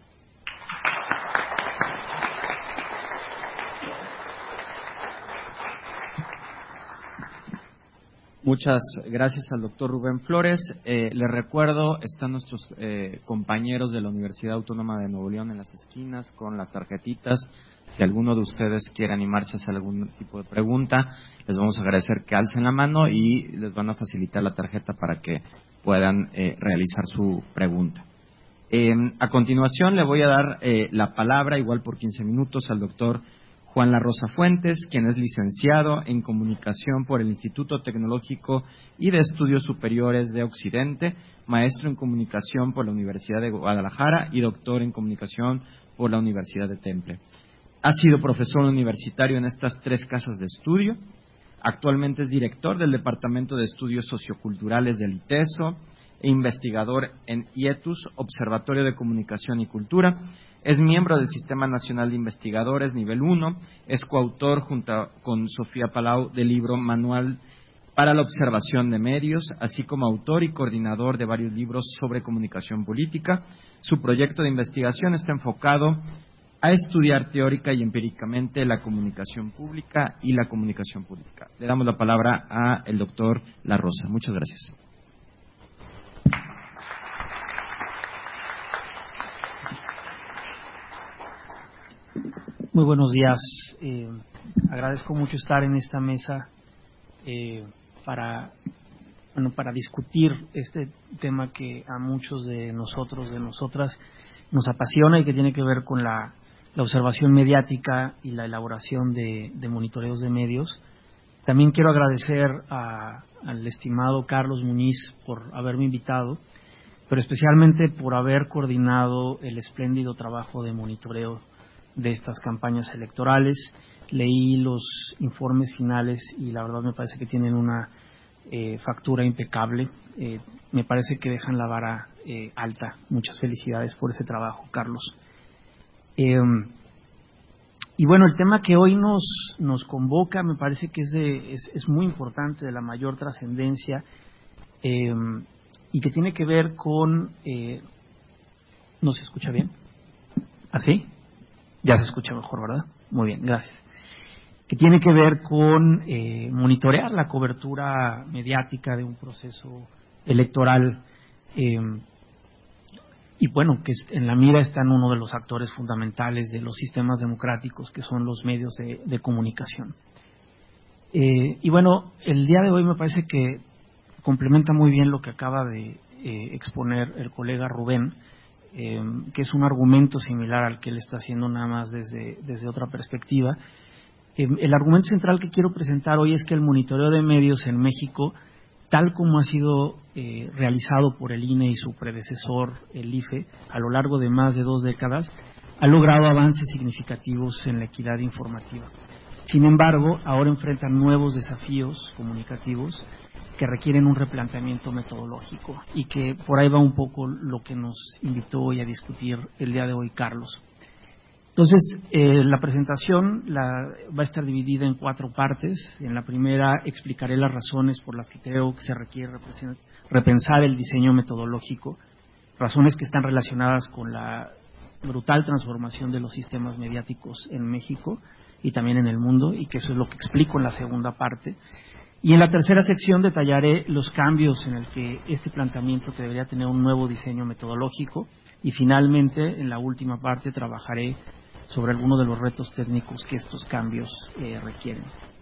Muchas gracias al doctor Rubén Flores. Eh, les recuerdo, están nuestros eh, compañeros de la Universidad Autónoma de Nuevo León en las esquinas con las tarjetitas. Si alguno de ustedes quiere animarse a hacer algún tipo de pregunta, les vamos a agradecer que alcen la mano y les van a facilitar la tarjeta para que puedan eh, realizar su pregunta. Eh, a continuación le voy a dar eh, la palabra, igual por quince minutos, al doctor Juan La Rosa Fuentes, quien es licenciado en Comunicación por el Instituto Tecnológico y de Estudios Superiores de Occidente, maestro en Comunicación por la Universidad de Guadalajara y doctor en Comunicación por la Universidad de Temple. Ha sido profesor universitario en estas tres casas de estudio. Actualmente es director del Departamento de Estudios Socioculturales del ITESO e investigador en I E T U S, Observatorio de Comunicación y Cultura. Es miembro del Sistema Nacional de Investigadores Nivel uno, es coautor junto con Sofía Palau del libro Manual para la Observación de Medios, así como autor y coordinador de varios libros sobre comunicación política. Su proyecto de investigación está enfocado a estudiar teórica y empíricamente la comunicación pública y la comunicación política. Le damos la palabra al doctor La Rosa. Muchas gracias. Muy buenos días. Eh, agradezco mucho estar en esta mesa eh, para, bueno, para discutir este tema que a muchos de nosotros, de nosotras, nos apasiona y que tiene que ver con la, la observación mediática y la elaboración de, de monitoreos de medios. También quiero agradecer a, al estimado Carlos Muñiz por haberme invitado, pero especialmente por haber coordinado el espléndido trabajo de monitoreo de estas campañas electorales. Leí los informes finales y la verdad me parece que tienen una eh, factura impecable. Eh, me parece que dejan la vara eh, alta. Muchas felicidades por ese trabajo, Carlos. Eh, y bueno, el tema que hoy nos, nos convoca me parece que es, de, es, es muy importante, de la mayor trascendencia, eh, y que tiene que ver con... Eh, ¿no se escucha bien? ¿Así? Ya se escucha mejor, ¿verdad? Muy bien, gracias. Que tiene que ver con eh, monitorear la cobertura mediática de un proceso electoral, eh, y bueno, que en la mira están uno de los actores fundamentales de los sistemas democráticos, que son los medios de, de comunicación. Eh, y bueno, el día de hoy me parece que complementa muy bien lo que acaba de eh, exponer el colega Rubén, eh, que es un argumento similar al que él está haciendo, nada más desde, desde otra perspectiva. Eh, el argumento central que quiero presentar hoy es que el monitoreo de medios en México, tal como ha sido eh, realizado por el I N E y su predecesor, el I F E, a lo largo de más de dos décadas, ha logrado avances significativos en la equidad informativa. Sin embargo, ahora enfrentan nuevos desafíos comunicativos que requieren un replanteamiento metodológico, y que por ahí va un poco lo que nos invitó hoy a discutir el día de hoy Carlos. Entonces, eh, la presentación la, va a estar dividida en cuatro partes. En la primera explicaré las razones por las que creo que se requiere repensar el diseño metodológico, razones que están relacionadas con la brutal transformación de los sistemas mediáticos en México y también en el mundo, y que eso es lo que explico en la segunda parte. Y en la tercera sección detallaré los cambios en el que este planteamiento que debería tener un nuevo diseño metodológico, y finalmente, en la última parte, trabajaré sobre algunos de los retos técnicos que estos cambios eh, requieren.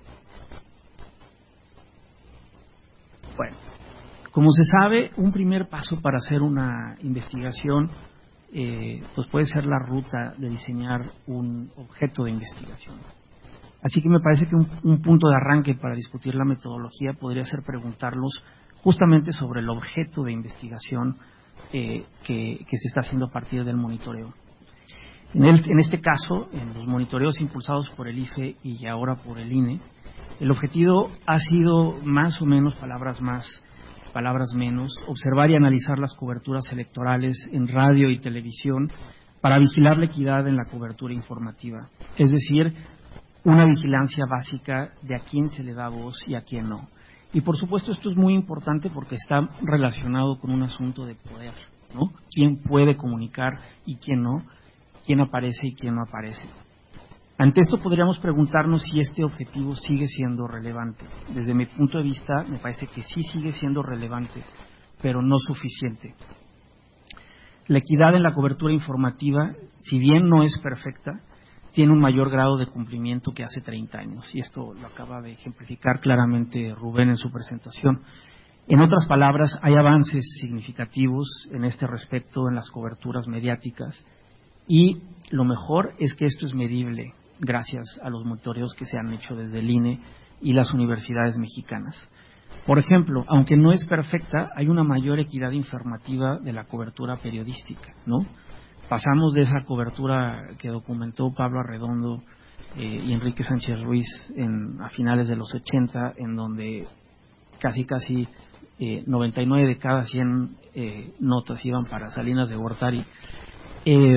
Bueno, como se sabe, un primer paso para hacer una investigación eh, pues puede ser la ruta de diseñar un objeto de investigación. Así que me parece que un, un punto de arranque para discutir la metodología podría ser preguntarlos justamente sobre el objeto de investigación eh, que, que se está haciendo a partir del monitoreo. En, el, en este caso, en los monitoreos impulsados por el I F E y ahora por el I N E, el objetivo ha sido más o menos, palabras más, palabras menos, observar y analizar las coberturas electorales en radio y televisión para vigilar la equidad en la cobertura informativa. Es decir, una vigilancia básica de a quién se le da voz y a quién no. Y por supuesto esto es muy importante porque está relacionado con un asunto de poder, ¿no? ¿Quién puede comunicar y quién no? ¿Quién aparece y quién no aparece? Ante esto podríamos preguntarnos si este objetivo sigue siendo relevante. Desde mi punto de vista me parece que sí sigue siendo relevante, pero no suficiente. La equidad en la cobertura informativa, si bien no es perfecta, tiene un mayor grado de cumplimiento que hace treinta años, y esto lo acaba de ejemplificar claramente Rubén en su presentación. En otras palabras, hay avances significativos en este respecto en las coberturas mediáticas, y lo mejor es que esto es medible gracias a los monitoreos que se han hecho desde el I N E y las universidades mexicanas. Por ejemplo, aunque no es perfecta, hay una mayor equidad informativa de la cobertura periodística, ¿no? Pasamos de esa cobertura que documentó Pablo Arredondo eh, y Enrique Sánchez Ruiz en, a finales de los ochenta, en donde casi casi eh, noventa y nueve de cada cien eh, notas iban para Salinas de Gortari, eh,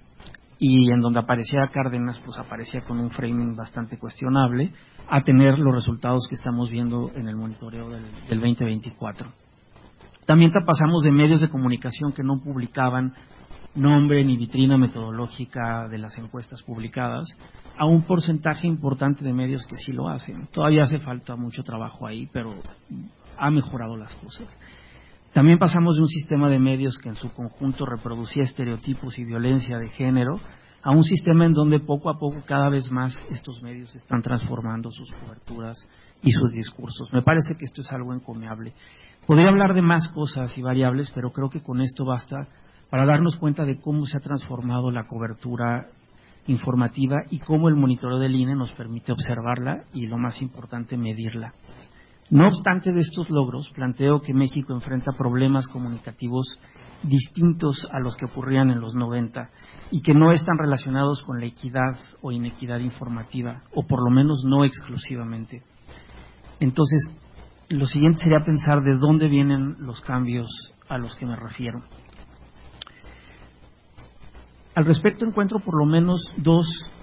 y en donde aparecía Cárdenas, pues aparecía con un framing bastante cuestionable, a tener los resultados que estamos viendo en el monitoreo del, del veinte veinticuatro. También pasamos de medios de comunicación que no publicaban nombre ni vitrina metodológica de las encuestas publicadas a un porcentaje importante de medios que sí lo hacen. Todavía hace falta mucho trabajo ahí, pero ha mejorado las cosas. También pasamos de un sistema de medios que en su conjunto reproducía estereotipos y violencia de género a un sistema en donde poco a poco cada vez más estos medios están transformando sus coberturas y sus discursos. Me parece que esto es algo encomiable. Podría hablar de más cosas y variables, pero creo que con esto basta para darnos cuenta de cómo se ha transformado la cobertura informativa y cómo el monitoreo del I N E nos permite observarla y, lo más importante, medirla. No obstante de estos logros, planteo que México enfrenta problemas comunicativos distintos a los que ocurrían en los noventa y que no están relacionados con la equidad o inequidad informativa, o por lo menos no exclusivamente. Entonces, lo siguiente sería pensar de dónde vienen los cambios a los que me refiero. Al respecto encuentro por lo menos dos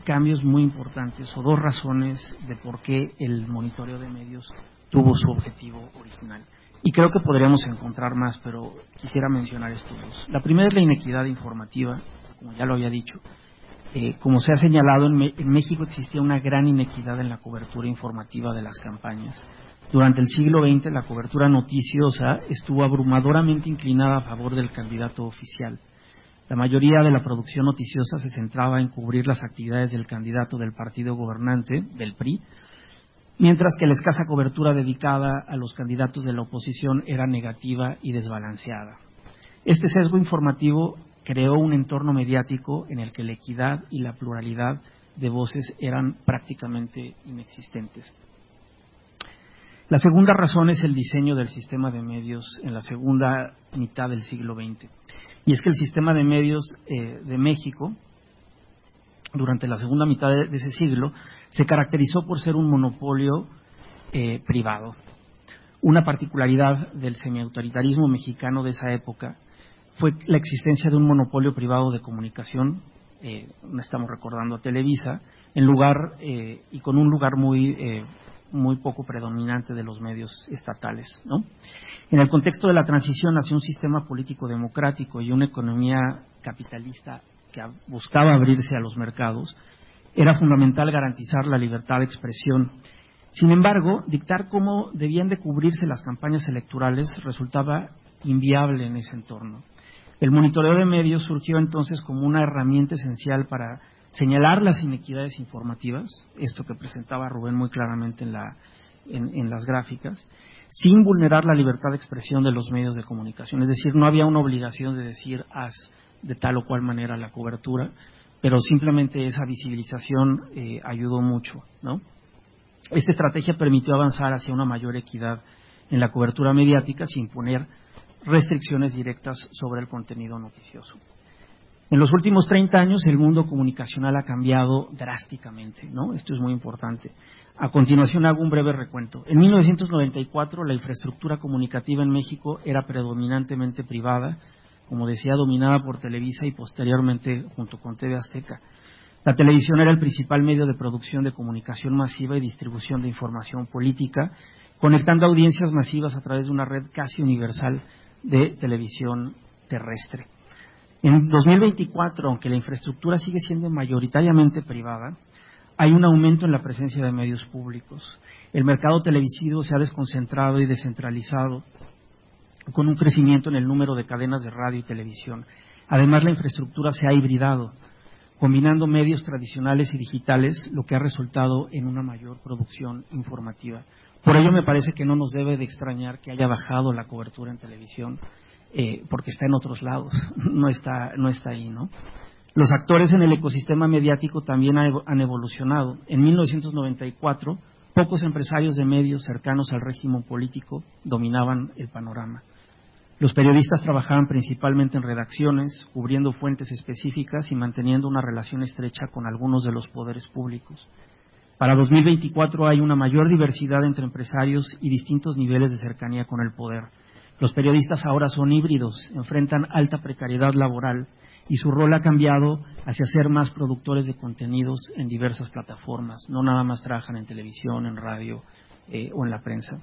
cambios muy importantes o dos razones de por qué el monitoreo de medios tuvo su objetivo original. Y creo que podríamos encontrar más, pero quisiera mencionar estos dos. La primera es la inequidad informativa, como ya lo había dicho. Eh, como se ha señalado, en, Me- en México existía una gran inequidad en la cobertura informativa de las campañas. Durante el siglo veinte, la cobertura noticiosa estuvo abrumadoramente inclinada a favor del candidato oficial. La mayoría de la producción noticiosa se centraba en cubrir las actividades del candidato del partido gobernante, del P R I, mientras que la escasa cobertura dedicada a los candidatos de la oposición era negativa y desbalanceada. Este sesgo informativo creó un entorno mediático en el que la equidad y la pluralidad de voces eran prácticamente inexistentes. La segunda razón es el diseño del sistema de medios en la segunda mitad del siglo veinte. Y es que el sistema de medios eh, de México, durante la segunda mitad de, de ese siglo, se caracterizó por ser un monopolio eh, privado. Una particularidad del semiautoritarismo mexicano de esa época fue la existencia de un monopolio privado de comunicación, eh, estamos recordando a Televisa, en lugar eh, y con un lugar muy eh, muy poco predominante de los medios estatales, ¿no? En el contexto de la transición hacia un sistema político democrático y una economía capitalista que buscaba abrirse a los mercados, era fundamental garantizar la libertad de expresión. Sin embargo, dictar cómo debían de cubrirse las campañas electorales resultaba inviable en ese entorno. El monitoreo de medios surgió entonces como una herramienta esencial para señalar las inequidades informativas, esto que presentaba Rubén muy claramente en, la, en, en las gráficas, sin vulnerar la libertad de expresión de los medios de comunicación. Es decir, no había una obligación de decir haz de tal o cual manera la cobertura, pero simplemente esa visibilización eh, ayudó mucho, ¿no? Esta estrategia permitió avanzar hacia una mayor equidad en la cobertura mediática sin poner restricciones directas sobre el contenido noticioso. En los últimos treinta años el mundo comunicacional ha cambiado drásticamente, ¿no? Esto es muy importante. A continuación hago un breve recuento. En mil novecientos noventa y cuatro la infraestructura comunicativa en México era predominantemente privada, como decía, dominada por Televisa y posteriormente junto con T V Azteca. La televisión era el principal medio de producción de comunicación masiva y distribución de información política, conectando audiencias masivas a través de una red casi universal de televisión terrestre. En dos mil veinticuatro, aunque la infraestructura sigue siendo mayoritariamente privada, hay un aumento en la presencia de medios públicos. El mercado televisivo se ha desconcentrado y descentralizado, con un crecimiento en el número de cadenas de radio y televisión. Además, la infraestructura se ha hibridado, combinando medios tradicionales y digitales, lo que ha resultado en una mayor producción informativa. Por ello, me parece que no nos debe de extrañar que haya bajado la cobertura en televisión, eh, porque está en otros lados, no está, no está ahí, ¿no? Los actores en el ecosistema mediático también han evolucionado. En mil novecientos noventa y cuatro, pocos empresarios de medios cercanos al régimen político dominaban el panorama. Los periodistas trabajaban principalmente en redacciones, cubriendo fuentes específicas y manteniendo una relación estrecha con algunos de los poderes públicos. Para dos mil veinticuatro hay una mayor diversidad entre empresarios y distintos niveles de cercanía con el poder. Los periodistas ahora son híbridos, enfrentan alta precariedad laboral y su rol ha cambiado hacia ser más productores de contenidos en diversas plataformas, no nada más trabajan en televisión, en radio eh, o en la prensa.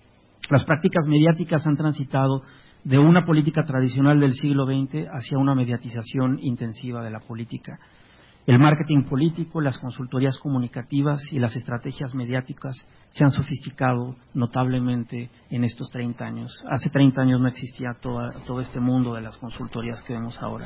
Las prácticas mediáticas han transitado de una política tradicional del siglo veinte hacia una mediatización intensiva de la política. El marketing político, las consultorías comunicativas y las estrategias mediáticas se han sofisticado notablemente en estos treinta años. Hace treinta años no existía toda, todo este mundo de las consultorías que vemos ahora.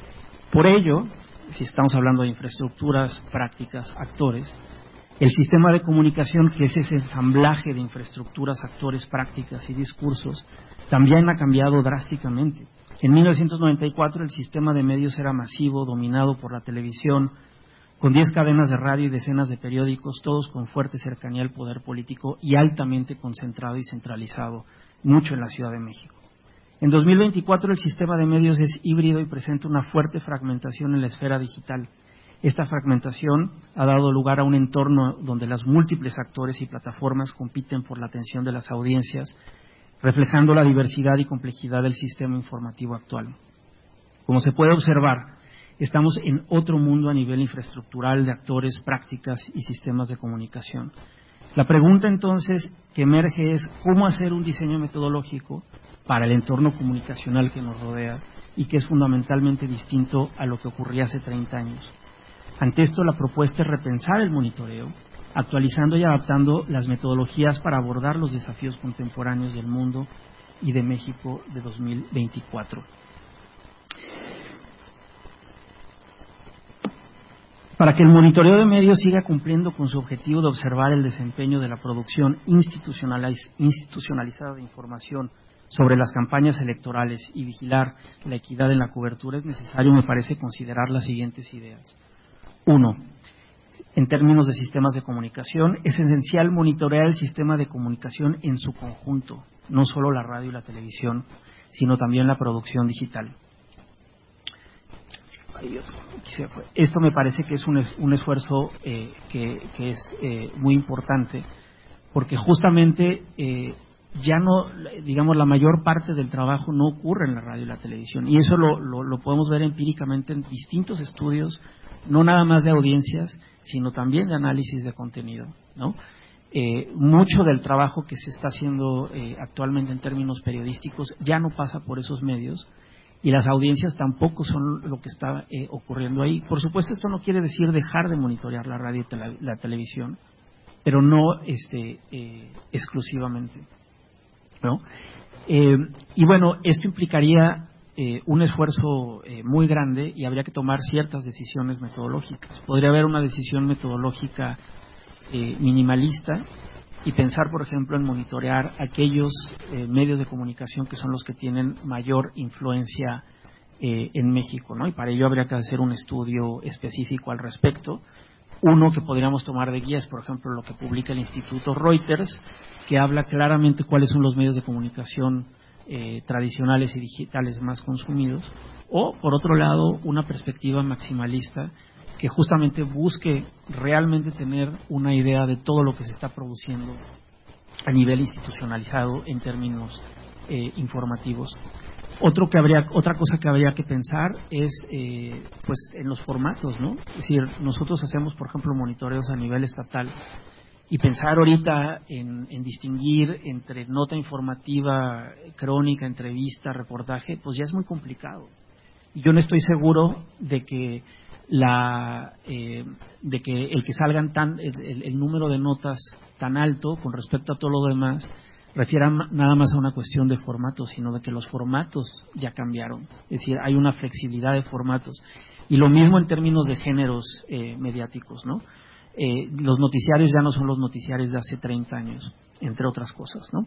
Por ello, si estamos hablando de infraestructuras, prácticas, actores, el sistema de comunicación, que es ese ensamblaje de infraestructuras, actores, prácticas y discursos, también ha cambiado drásticamente. En mil novecientos noventa y cuatro el sistema de medios era masivo, dominado por la televisión, con diez cadenas de radio y decenas de periódicos, todos con fuerte cercanía al poder político y altamente concentrado y centralizado, mucho en la Ciudad de México. En dos mil veinticuatro el sistema de medios es híbrido y presenta una fuerte fragmentación en la esfera digital. Esta fragmentación ha dado lugar a un entorno donde los múltiples actores y plataformas compiten por la atención de las audiencias, reflejando la diversidad y complejidad del sistema informativo actual. Como se puede observar, Estamos en otro mundo a nivel infraestructural de actores, prácticas y sistemas de comunicación. La pregunta entonces que emerge es cómo hacer un diseño metodológico para el entorno comunicacional que nos rodea y que es fundamentalmente distinto a lo que ocurría hace treinta años. Ante esto, la propuesta es repensar el monitoreo, actualizando y adaptando las metodologías para abordar los desafíos contemporáneos del mundo y de México de dos mil veinticuatro. Para que el monitoreo de medios siga cumpliendo con su objetivo de observar el desempeño de la producción institucionaliz- institucionalizada de información sobre las campañas electorales y vigilar la equidad en la cobertura, es necesario, me parece, considerar las siguientes ideas. Uno, en términos de sistemas de comunicación, es esencial monitorear el sistema de comunicación en su conjunto, no solo la radio y la televisión, sino también la producción digital. Ay, Dios, aquí se fue. Esto me parece que es un, es, un esfuerzo eh, que, que es eh, muy importante, porque justamente eh, ya no, digamos, la mayor parte del trabajo no ocurre en la radio y la televisión, y eso lo, lo, lo podemos ver empíricamente en distintos estudios, no nada más de audiencias, sino también de análisis de contenido, ¿no? Eh, mucho del trabajo que se está haciendo eh, actualmente en términos periodísticos ya no pasa por esos medios, y las audiencias tampoco son lo que está eh, ocurriendo ahí. Por supuesto, esto no quiere decir dejar de monitorear la radio y tele, la televisión, pero no este, eh, exclusivamente, ¿no? Eh, y bueno, esto implicaría eh, un esfuerzo eh, muy grande y habría que tomar ciertas decisiones metodológicas. Podría haber una decisión metodológica eh, minimalista y pensar, por ejemplo, en monitorear aquellos eh, medios de comunicación que son los que tienen mayor influencia eh, en México, ¿no? Y para ello habría que hacer un estudio específico al respecto. Uno que podríamos tomar de guía es, por ejemplo, lo que publica el Instituto Reuters, que habla claramente cuáles son los medios de comunicación eh, tradicionales y digitales más consumidos. O, por otro lado, una perspectiva maximalista que justamente busque realmente tener una idea de todo lo que se está produciendo a nivel institucionalizado en términos eh, informativos. Otro que habría, otra cosa que habría que pensar es eh, pues en los formatos, ¿no? Es decir, nosotros hacemos, por ejemplo, monitoreos a nivel estatal y pensar ahorita en, en distinguir entre nota informativa, crónica, entrevista, reportaje, pues ya es muy complicado. Y yo no estoy seguro de que la eh, de que el que salgan tan el, el número de notas tan alto con respecto a todo lo demás refiera nada más a una cuestión de formatos, sino de que los formatos ya cambiaron. Es decir, hay una flexibilidad de formatos. Y lo mismo en términos de géneros eh, mediáticos, ¿no? Eh, los noticiarios ya no son los noticiarios de hace treinta años, entre otras cosas, ¿no?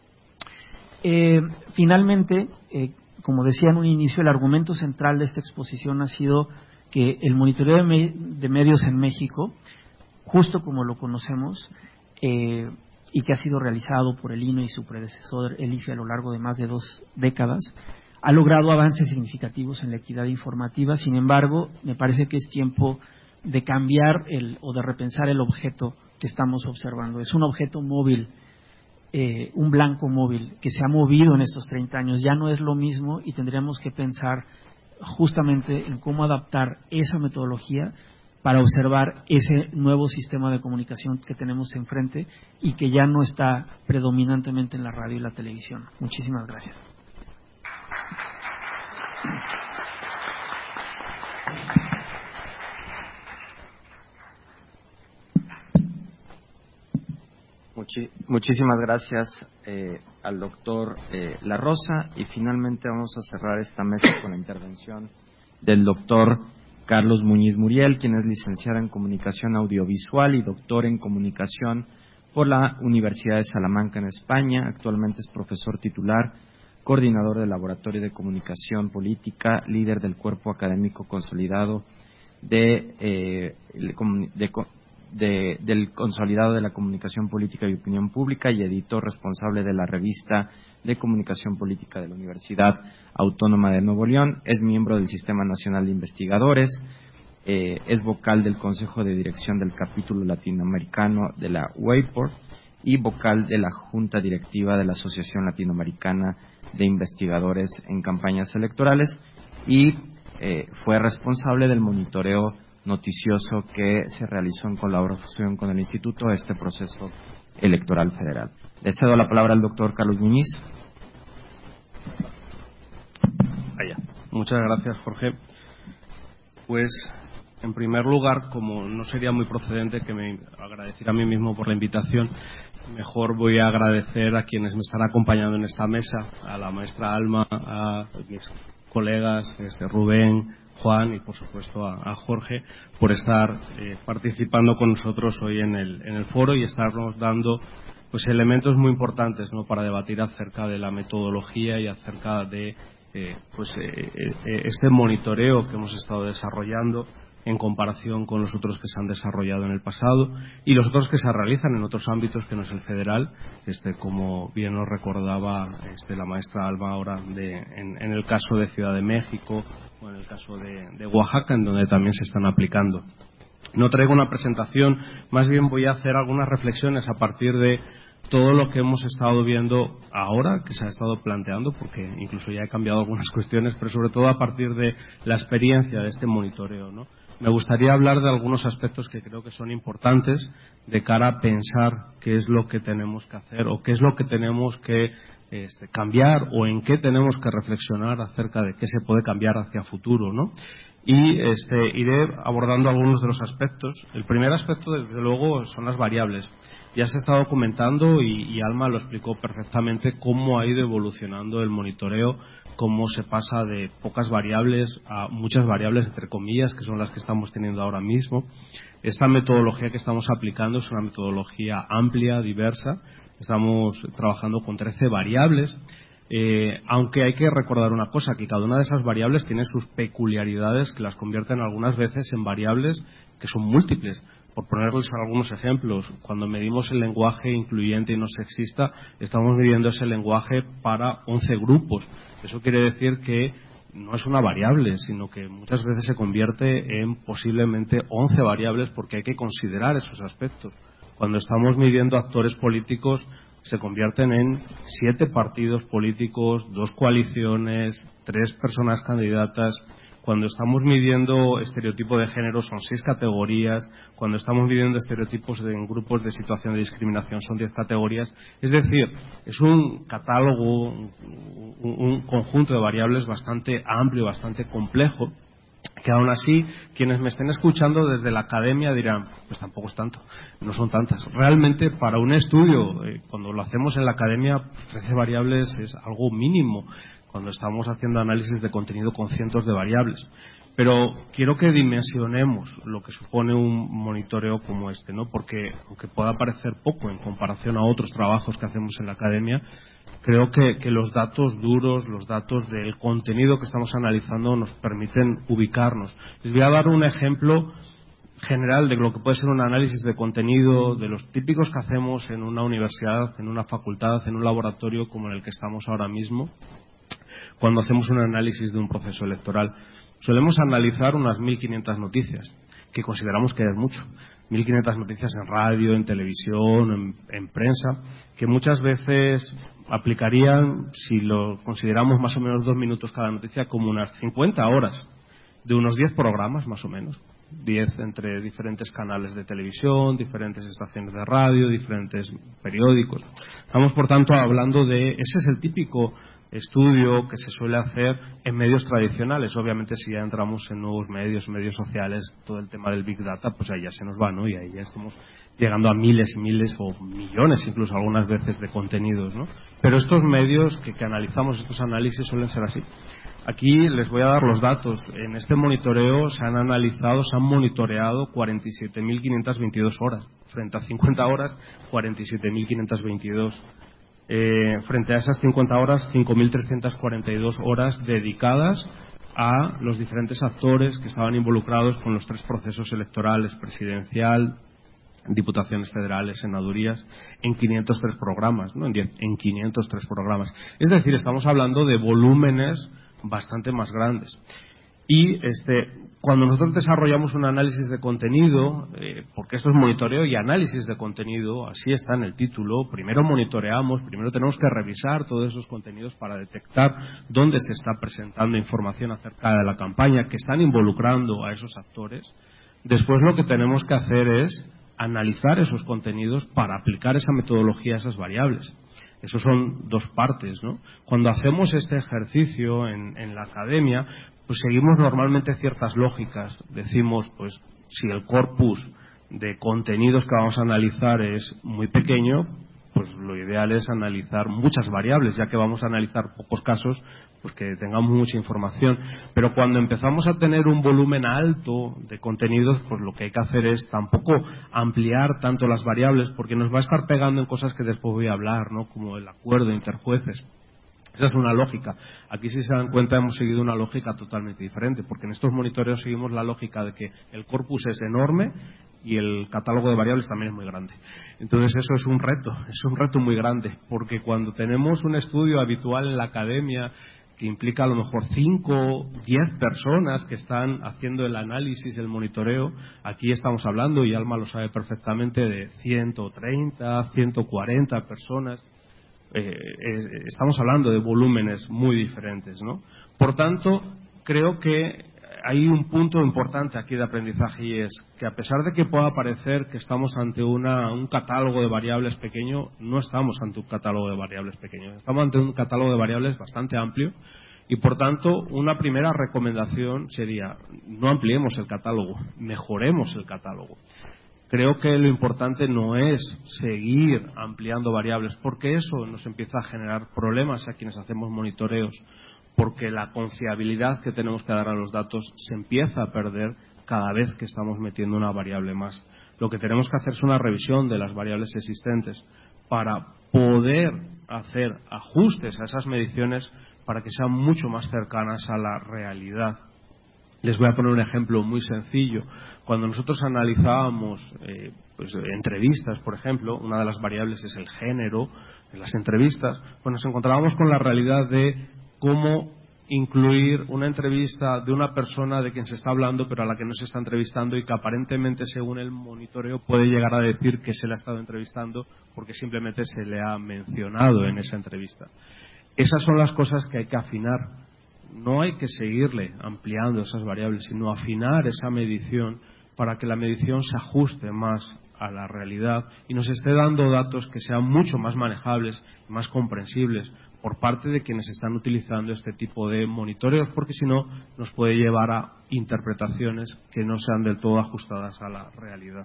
Eh, finalmente, eh, como decía en un inicio, el argumento central de esta exposición ha sido que el monitoreo de, me de medios en México, justo como lo conocemos, eh, y que ha sido realizado por el I N E y su predecesor, el I F E, a lo largo de más de dos décadas, ha logrado avances significativos en la equidad informativa. Sin embargo, me parece que es tiempo de cambiar el, o de repensar el objeto que estamos observando. Es un objeto móvil, eh, un blanco móvil, que se ha movido en estos treinta años. Ya no es lo mismo y tendríamos que pensar justamente en cómo adaptar esa metodología para observar ese nuevo sistema de comunicación que tenemos enfrente y que ya no está predominantemente en la radio y la televisión. Muchísimas gracias. Muchi muchísimas gracias eh, al doctor eh, La Rosa, y finalmente vamos a cerrar esta mesa con la intervención del doctor Carlos Muñiz Muriel, quien es licenciado en Comunicación Audiovisual y doctor en Comunicación por la Universidad de Salamanca en España. Actualmente es profesor titular, coordinador del Laboratorio de Comunicación Política, líder del Cuerpo Académico Consolidado de, eh, de, de, del Consolidado de la Comunicación Política y Opinión Pública y editor responsable de la Revista de Comunicación Política de la Universidad Autónoma de Nuevo León. Es miembro del Sistema Nacional de Investigadores, eh, es vocal del Consejo de Dirección del Capítulo Latinoamericano de la WAPOR y vocal de la Junta Directiva de la Asociación Latinoamericana de Investigadores en Campañas Electorales, y eh, fue responsable del monitoreo noticioso que se realizó en colaboración con el Instituto a este proceso electoral federal. Le cedo la palabra al doctor Carlos Muñiz. Allá. Muchas gracias, Jorge. Pues, en primer lugar, como no sería muy procedente que me agradeciera a mí mismo por la invitación, mejor voy a agradecer a quienes me están acompañando en esta mesa, a la maestra Alma, a mis colegas, este, Rubén, Juan y, por supuesto, a, a Jorge, por estar eh, participando con nosotros hoy en el, en el foro y estarnos dando pues elementos muy importantes, ¿no?, para debatir acerca de la metodología y acerca de eh, pues eh, eh, este monitoreo que hemos estado desarrollando en comparación con los otros que se han desarrollado en el pasado y los otros que se realizan en otros ámbitos que no es el federal, este, como bien nos recordaba este, la maestra Alba ahora de, en, en el caso de Ciudad de México o en el caso de, de Oaxaca, en donde también se están aplicando. No traigo una presentación, más bien voy a hacer algunas reflexiones a partir de todo lo que hemos estado viendo ahora, que se ha estado planteando, porque incluso ya he cambiado algunas cuestiones, pero sobre todo a partir de la experiencia de este monitoreo, ¿no? Me gustaría hablar de algunos aspectos que creo que son importantes de cara a pensar qué es lo que tenemos que hacer o qué es lo que tenemos que este, cambiar o en qué tenemos que reflexionar acerca de qué se puede cambiar hacia futuro, ¿no? Y este, iré abordando algunos de los aspectos. El primer aspecto, desde luego, son las variables. Ya se ha estado comentando y, y Alma lo explicó perfectamente cómo ha ido evolucionando el monitoreo, cómo se pasa de pocas variables a muchas variables, entre comillas, que son las que estamos teniendo ahora mismo. Esta metodología que estamos aplicando es una metodología amplia, diversa. Estamos trabajando con trece variables. Eh, aunque hay que recordar una cosa, que cada una de esas variables tiene sus peculiaridades que las convierten algunas veces en variables que son múltiples. Por ponerles algunos ejemplos, cuando medimos el lenguaje incluyente y no sexista, estamos midiendo ese lenguaje para once grupos. Eso quiere decir que no es una variable, sino que muchas veces se convierte en posiblemente once variables porque hay que considerar esos aspectos. Cuando estamos midiendo actores políticos, se convierten en siete partidos políticos, dos coaliciones, tres personas candidatas. Cuando estamos midiendo estereotipo de género son seis categorías. Cuando estamos midiendo estereotipos en grupos de situación de discriminación son diez categorías. Es decir, es un catálogo, un, un conjunto de variables bastante amplio, bastante complejo, que aún así quienes me estén escuchando desde la academia dirán, pues tampoco es tanto, no son tantas. Realmente para un estudio, eh, cuando lo hacemos en la academia, trece variables es algo mínimo cuando estamos haciendo análisis de contenido con cientos de variables. Pero quiero que dimensionemos lo que supone un monitoreo como este, ¿no? Porque aunque pueda parecer poco en comparación a otros trabajos que hacemos en la academia, creo que, que los datos duros, los datos del contenido que estamos analizando nos permiten ubicarnos. Les voy a dar un ejemplo general de lo que puede ser un análisis de contenido, de los típicos que hacemos en una universidad, en una facultad, en un laboratorio como en el que estamos ahora mismo, cuando hacemos un análisis de un proceso electoral. Solemos analizar unas mil quinientas noticias, que consideramos que es mucho. mil quinientas noticias en radio, en televisión, en, en prensa, que muchas veces aplicarían, si lo consideramos más o menos dos minutos cada noticia, como unas cincuenta horas de unos diez programas, más o menos. diez entre diferentes canales de televisión, diferentes estaciones de radio, diferentes periódicos. Estamos, por tanto, hablando de... Ese es el típico estudio que se suele hacer en medios tradicionales. Obviamente, si ya entramos en nuevos medios, medios sociales, todo el tema del Big Data, pues ahí ya se nos va, ¿no? Y ahí ya estamos llegando a miles y miles o millones, incluso algunas veces, de contenidos, ¿no? Pero estos medios que, que analizamos, estos análisis suelen ser así. Aquí les voy a dar los datos. En este monitoreo se han analizado, se han monitoreado cuarenta y siete mil quinientas veintidós horas. Frente a cincuenta horas, cuarenta y siete mil quinientas veintidós. Eh, frente a esas cincuenta horas, cinco mil trescientas cuarenta y dos horas dedicadas a los diferentes actores que estaban involucrados con los tres procesos electorales, presidencial, diputaciones federales, senadurías, en quinientos tres programas, ¿no? En, diez, en quinientos tres programas. Es decir, estamos hablando de volúmenes bastante más grandes. Y este, cuando nosotros desarrollamos un análisis de contenido, eh, porque esto es monitoreo y análisis de contenido, así está en el título, primero monitoreamos, primero tenemos que revisar todos esos contenidos para detectar dónde se está presentando información acerca de la campaña, que están involucrando a esos actores. Después lo que tenemos que hacer es analizar esos contenidos para aplicar esa metodología a esas variables. Eso son dos partes, ¿no? Cuando hacemos este ejercicio en, en la academia, pues seguimos normalmente ciertas lógicas. Decimos, pues, si el corpus de contenidos que vamos a analizar es muy pequeño, pues lo ideal es analizar muchas variables, ya que vamos a analizar pocos casos, pues que tengamos mucha información. Pero cuando empezamos a tener un volumen alto de contenidos, pues lo que hay que hacer es tampoco ampliar tanto las variables, porque nos va a estar pegando en cosas que después voy a hablar, ¿no? Como el acuerdo interjueces. Esa es una lógica. Aquí, si se dan cuenta, hemos seguido una lógica totalmente diferente, porque en estos monitoreos seguimos la lógica de que el corpus es enorme y el catálogo de variables también es muy grande. Entonces eso es un reto, es un reto muy grande, porque cuando tenemos un estudio habitual en la academia que implica a lo mejor cinco, diez personas que están haciendo el análisis, el monitoreo, aquí estamos hablando, y Alma lo sabe perfectamente, de ciento treinta, ciento cuarenta personas. Eh, eh, estamos hablando de volúmenes muy diferentes, ¿no? Por tanto, creo que hay un punto importante aquí de aprendizaje, y es que, a pesar de que pueda parecer que estamos ante una, un catálogo de variables pequeño, no estamos ante un catálogo de variables pequeño, estamos ante un catálogo de variables bastante amplio, y por tanto una primera recomendación sería: no ampliemos el catálogo, mejoremos el catálogo. Creo que lo importante no es seguir ampliando variables, porque eso nos empieza a generar problemas a quienes hacemos monitoreos, porque la confiabilidad que tenemos que dar a los datos se empieza a perder cada vez que estamos metiendo una variable más. Lo que tenemos que hacer es una revisión de las variables existentes para poder hacer ajustes a esas mediciones para que sean mucho más cercanas a la realidad. Les voy a poner un ejemplo muy sencillo. Cuando nosotros analizábamos eh, pues, entrevistas, por ejemplo, una de las variables es el género en las entrevistas, pues nos encontrábamos con la realidad de cómo incluir una entrevista de una persona de quien se está hablando, pero a la que no se está entrevistando, y que aparentemente, según el monitoreo, puede llegar a decir que se le ha estado entrevistando porque simplemente se le ha mencionado en esa entrevista. Esas son las cosas que hay que afinar. No hay que seguirle ampliando esas variables, sino afinar esa medición para que la medición se ajuste más a la realidad y nos esté dando datos que sean mucho más manejables y más comprensibles por parte de quienes están utilizando este tipo de monitoreos, porque si no nos puede llevar a interpretaciones que no sean del todo ajustadas a la realidad.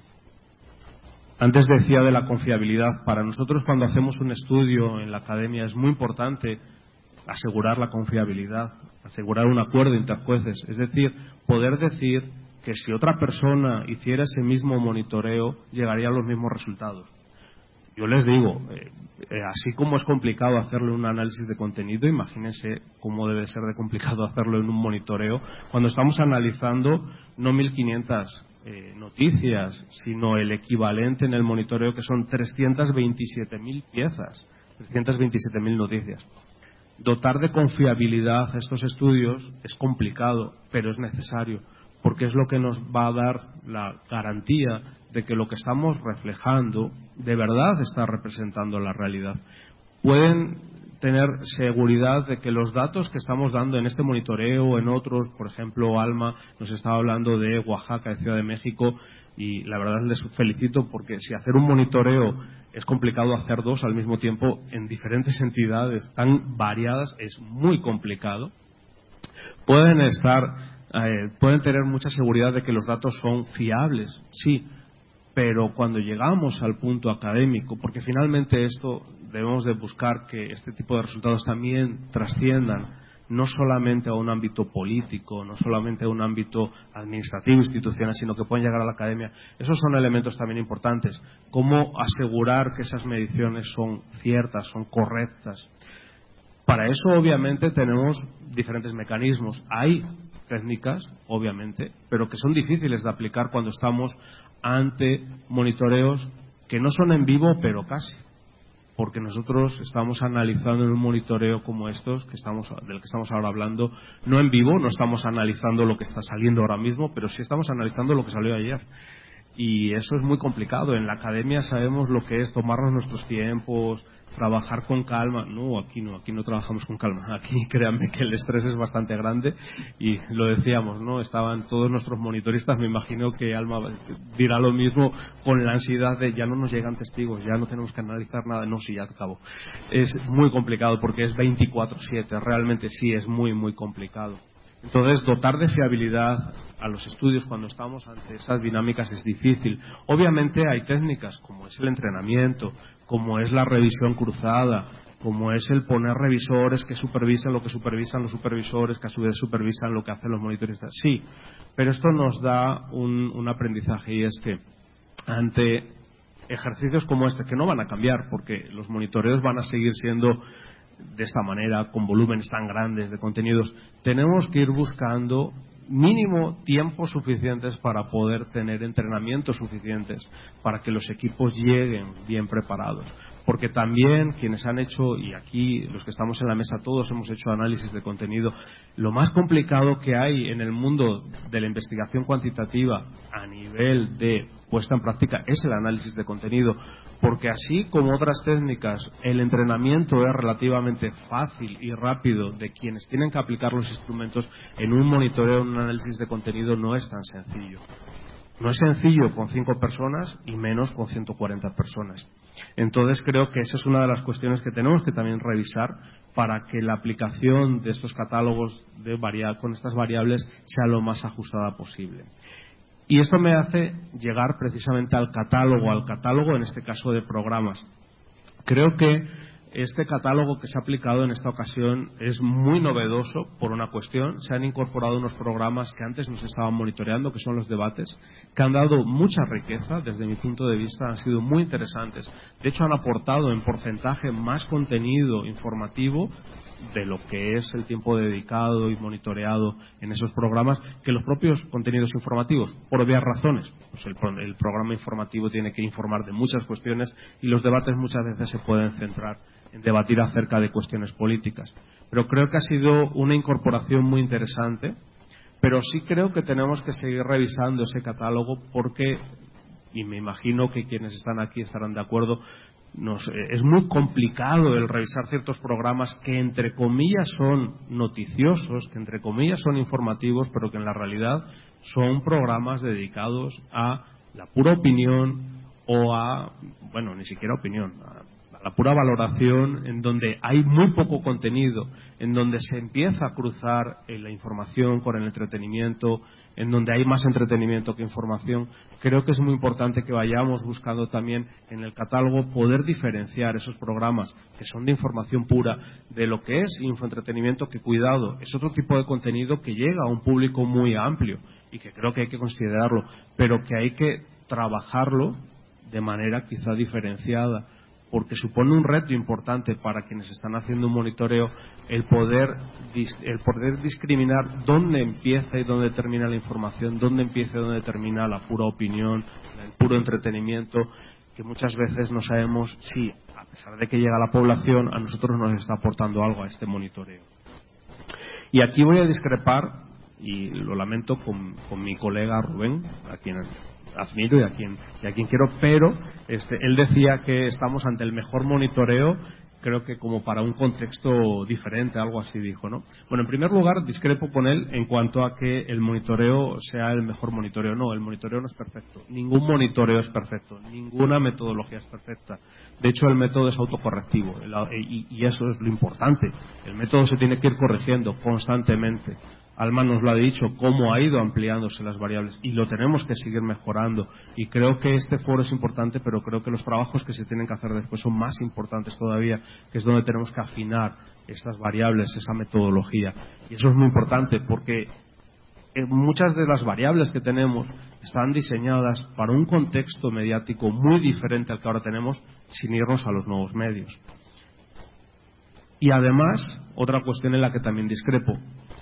Antes decía de la confiabilidad. Para nosotros, cuando hacemos un estudio en la academia, es muy importante asegurar la confiabilidad, asegurar un acuerdo interjueces, es decir, poder decir que si otra persona hiciera ese mismo monitoreo llegaría a los mismos resultados. Yo les digo, eh, eh, así como es complicado hacerlo en un análisis de contenido, imagínense cómo debe ser de complicado hacerlo en un monitoreo, cuando estamos analizando no mil quinientas eh, noticias, sino el equivalente en el monitoreo, que son trescientas veintisiete mil piezas, trescientas veintisiete mil noticias. Dotar de confiabilidad a estos estudios es complicado, pero es necesario, porque es lo que nos va a dar la garantía de que lo que estamos reflejando de verdad está representando la realidad. Pueden tener seguridad de que los datos que estamos dando en este monitoreo o en otros, por ejemplo, Alma nos estaba hablando de Oaxaca, de Ciudad de México, y la verdad les felicito, porque si hacer un monitoreo es complicado, hacer dos al mismo tiempo en diferentes entidades tan variadas es muy complicado. Pueden estar, eh, pueden tener mucha seguridad de que los datos son fiables, sí, pero cuando llegamos al punto académico, porque finalmente esto debemos de buscar que este tipo de resultados también trasciendan no solamente a un ámbito político, no solamente a un ámbito administrativo, institucional, sino que pueden llegar a la academia. Esos son elementos también importantes. Cómo asegurar que esas mediciones son ciertas, son correctas. Para eso, obviamente, tenemos diferentes mecanismos. Hay técnicas, obviamente, pero que son difíciles de aplicar cuando estamos ante monitoreos que no son en vivo, pero casi. porque nosotros estamos analizando en un monitoreo como estos, que estamos, del que estamos ahora hablando, no en vivo, no estamos analizando lo que está saliendo ahora mismo, pero sí estamos analizando lo que salió ayer. Y eso es muy complicado. En la academia sabemos lo que es tomarnos nuestros tiempos, trabajar con calma. No, aquí no, aquí no trabajamos con calma. Aquí créanme que el estrés es bastante grande y lo decíamos, ¿no? Estaban todos nuestros monitoristas, me imagino que Alma dirá lo mismo, con la ansiedad de ya no nos llegan testigos, ya no tenemos que analizar nada. No, sí, ya acabo. Es muy complicado porque es veinticuatro siete, realmente sí, es muy, muy complicado. Entonces, dotar de fiabilidad a los estudios cuando estamos ante esas dinámicas es difícil. Obviamente hay técnicas como es el entrenamiento, como es la revisión cruzada, como es el poner revisores que supervisan lo que supervisan los supervisores, que a su vez supervisan lo que hacen los monitoristas. Sí, pero esto nos da un, un aprendizaje, y es que ante ejercicios como este, que no van a cambiar porque los monitoreos van a seguir siendo de esta manera, con volúmenes tan grandes de contenidos, tenemos que ir buscando mínimo tiempos suficientes para poder tener entrenamientos suficientes para que los equipos lleguen bien preparados. Porque también quienes han hecho, y aquí los que estamos en la mesa todos hemos hecho análisis de contenido, lo más complicado que hay en el mundo de la investigación cuantitativa a nivel de puesta en práctica es el análisis de contenido, porque así como otras técnicas, el entrenamiento es relativamente fácil y rápido de quienes tienen que aplicar los instrumentos. En un monitoreo, en un análisis de contenido no es tan sencillo. No es sencillo con cinco personas y menos con ciento cuarenta personas. Entonces creo que esa es una de las cuestiones que tenemos que también revisar para que la aplicación de estos catálogos de varia- con estas variables sea lo más ajustada posible. Y esto me hace llegar precisamente al catálogo, al catálogo en este caso de programas. Creo que este catálogo que se ha aplicado en esta ocasión es muy novedoso por una cuestión. Se han incorporado unos programas que antes nos estaban monitoreando, que son los debates, que han dado mucha riqueza, desde mi punto de vista, han sido muy interesantes. De hecho, han aportado en porcentaje más contenido informativo de lo que es el tiempo dedicado y monitoreado en esos programas que los propios contenidos informativos, por obvias razones. Pues el, pro el programa informativo tiene que informar de muchas cuestiones y los debates muchas veces se pueden centrar en debatir acerca de cuestiones políticas. Pero creo que ha sido una incorporación muy interesante, pero sí creo que tenemos que seguir revisando ese catálogo porque, y me imagino que quienes están aquí estarán de acuerdo, Nos, es muy complicado el revisar ciertos programas que entre comillas son noticiosos, que entre comillas son informativos, pero que en la realidad son programas dedicados a la pura opinión o a, bueno, ni siquiera opinión, a, a la pura valoración, en donde hay muy poco contenido, en donde se empieza a cruzar eh, la información con el entretenimiento, en donde hay más entretenimiento que información. Creo que es muy importante que vayamos buscando también en el catálogo poder diferenciar esos programas que son de información pura de lo que es infoentretenimiento, que cuidado, es otro tipo de contenido que llega a un público muy amplio y que creo que hay que considerarlo, pero que hay que trabajarlo de manera quizá diferenciada, porque supone un reto importante para quienes están haciendo un monitoreo el poder, el poder discriminar dónde empieza y dónde termina la información, dónde empieza y dónde termina la pura opinión, el puro entretenimiento, que muchas veces no sabemos si, a pesar de que llega a la población, a nosotros nos está aportando algo a este monitoreo. Y aquí voy a discrepar, y lo lamento, con, con mi colega Rubén, a quien admiro y a quien, y a quien quiero, pero este, él decía que estamos ante el mejor monitoreo, creo que como para un contexto diferente, algo así dijo, ¿no? Bueno, en primer lugar, discrepo con él en cuanto a que el monitoreo sea el mejor monitoreo. No, el monitoreo no es perfecto. Ningún monitoreo es perfecto. Ninguna metodología es perfecta. De hecho, el método es autocorrectivo y, y eso es lo importante. El método se tiene que ir corrigiendo constantemente. Alma nos lo ha dicho, cómo ha ido ampliándose las variables y lo tenemos que seguir mejorando, y creo que este foro es importante, pero creo que los trabajos que se tienen que hacer después son más importantes todavía, que es donde tenemos que afinar estas variables, esa metodología, y eso es muy importante porque muchas de las variables que tenemos están diseñadas para un contexto mediático muy diferente al que ahora tenemos, sin irnos a los nuevos medios. Y además, otra cuestión en la que también discrepo,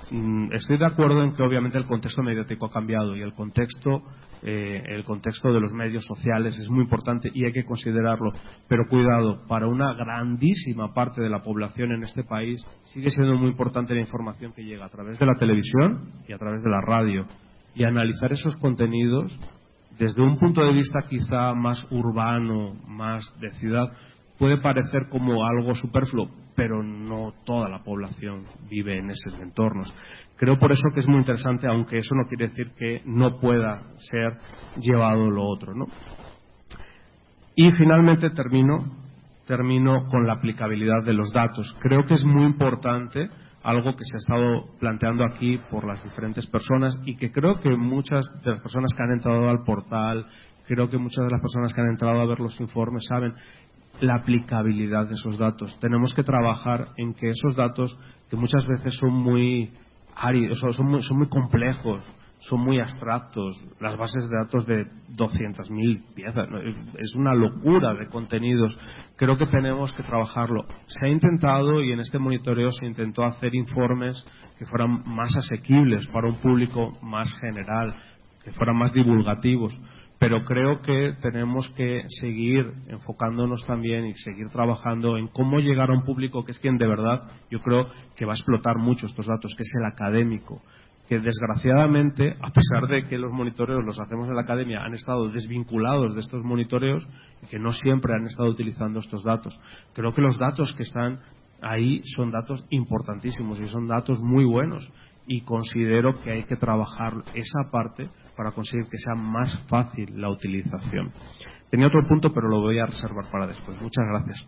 Estoy de acuerdo en que obviamente el contexto mediático ha cambiado y el contexto eh, el contexto de los medios sociales es muy importante y hay que considerarlo, pero cuidado, para una grandísima parte de la población en este país sigue siendo muy importante la información que llega a través de la televisión y a través de la radio, y analizar esos contenidos desde un punto de vista quizá más urbano, más de ciudad, puede parecer como algo superfluo, pero no toda la población vive en esos entornos. Creo por eso que es muy interesante, aunque eso no quiere decir que no pueda ser llevado lo otro, ¿no? Y finalmente termino, termino con la aplicabilidad de los datos. Creo que es muy importante, algo que se ha estado planteando aquí por las diferentes personas y que creo que muchas de las personas que han entrado al portal, creo que muchas de las personas que han entrado a ver los informes saben la aplicabilidad de esos datos. Tenemos que trabajar en que esos datos, que muchas veces son muy áridos, son muy, son muy complejos, son muy abstractos, las bases de datos de doscientas mil piezas, ¿no? es, es una locura de contenidos. Creo que tenemos que trabajarlo. Se ha intentado, y en este monitoreo se intentó hacer informes que fueran más asequibles para un público más general, que fueran más divulgativos. Pero creo que tenemos que seguir enfocándonos también y seguir trabajando en cómo llegar a un público que es quien de verdad yo creo que va a explotar mucho estos datos, que es el académico, que desgraciadamente, a pesar de que los monitoreos los hacemos en la academia, han estado desvinculados de estos monitoreos y que no siempre han estado utilizando estos datos. Creo que los datos que están ahí son datos importantísimos y son datos muy buenos, y considero que hay que trabajar esa parte para conseguir que sea más fácil la utilización. Tenía otro punto, pero lo voy a reservar para después. Muchas gracias.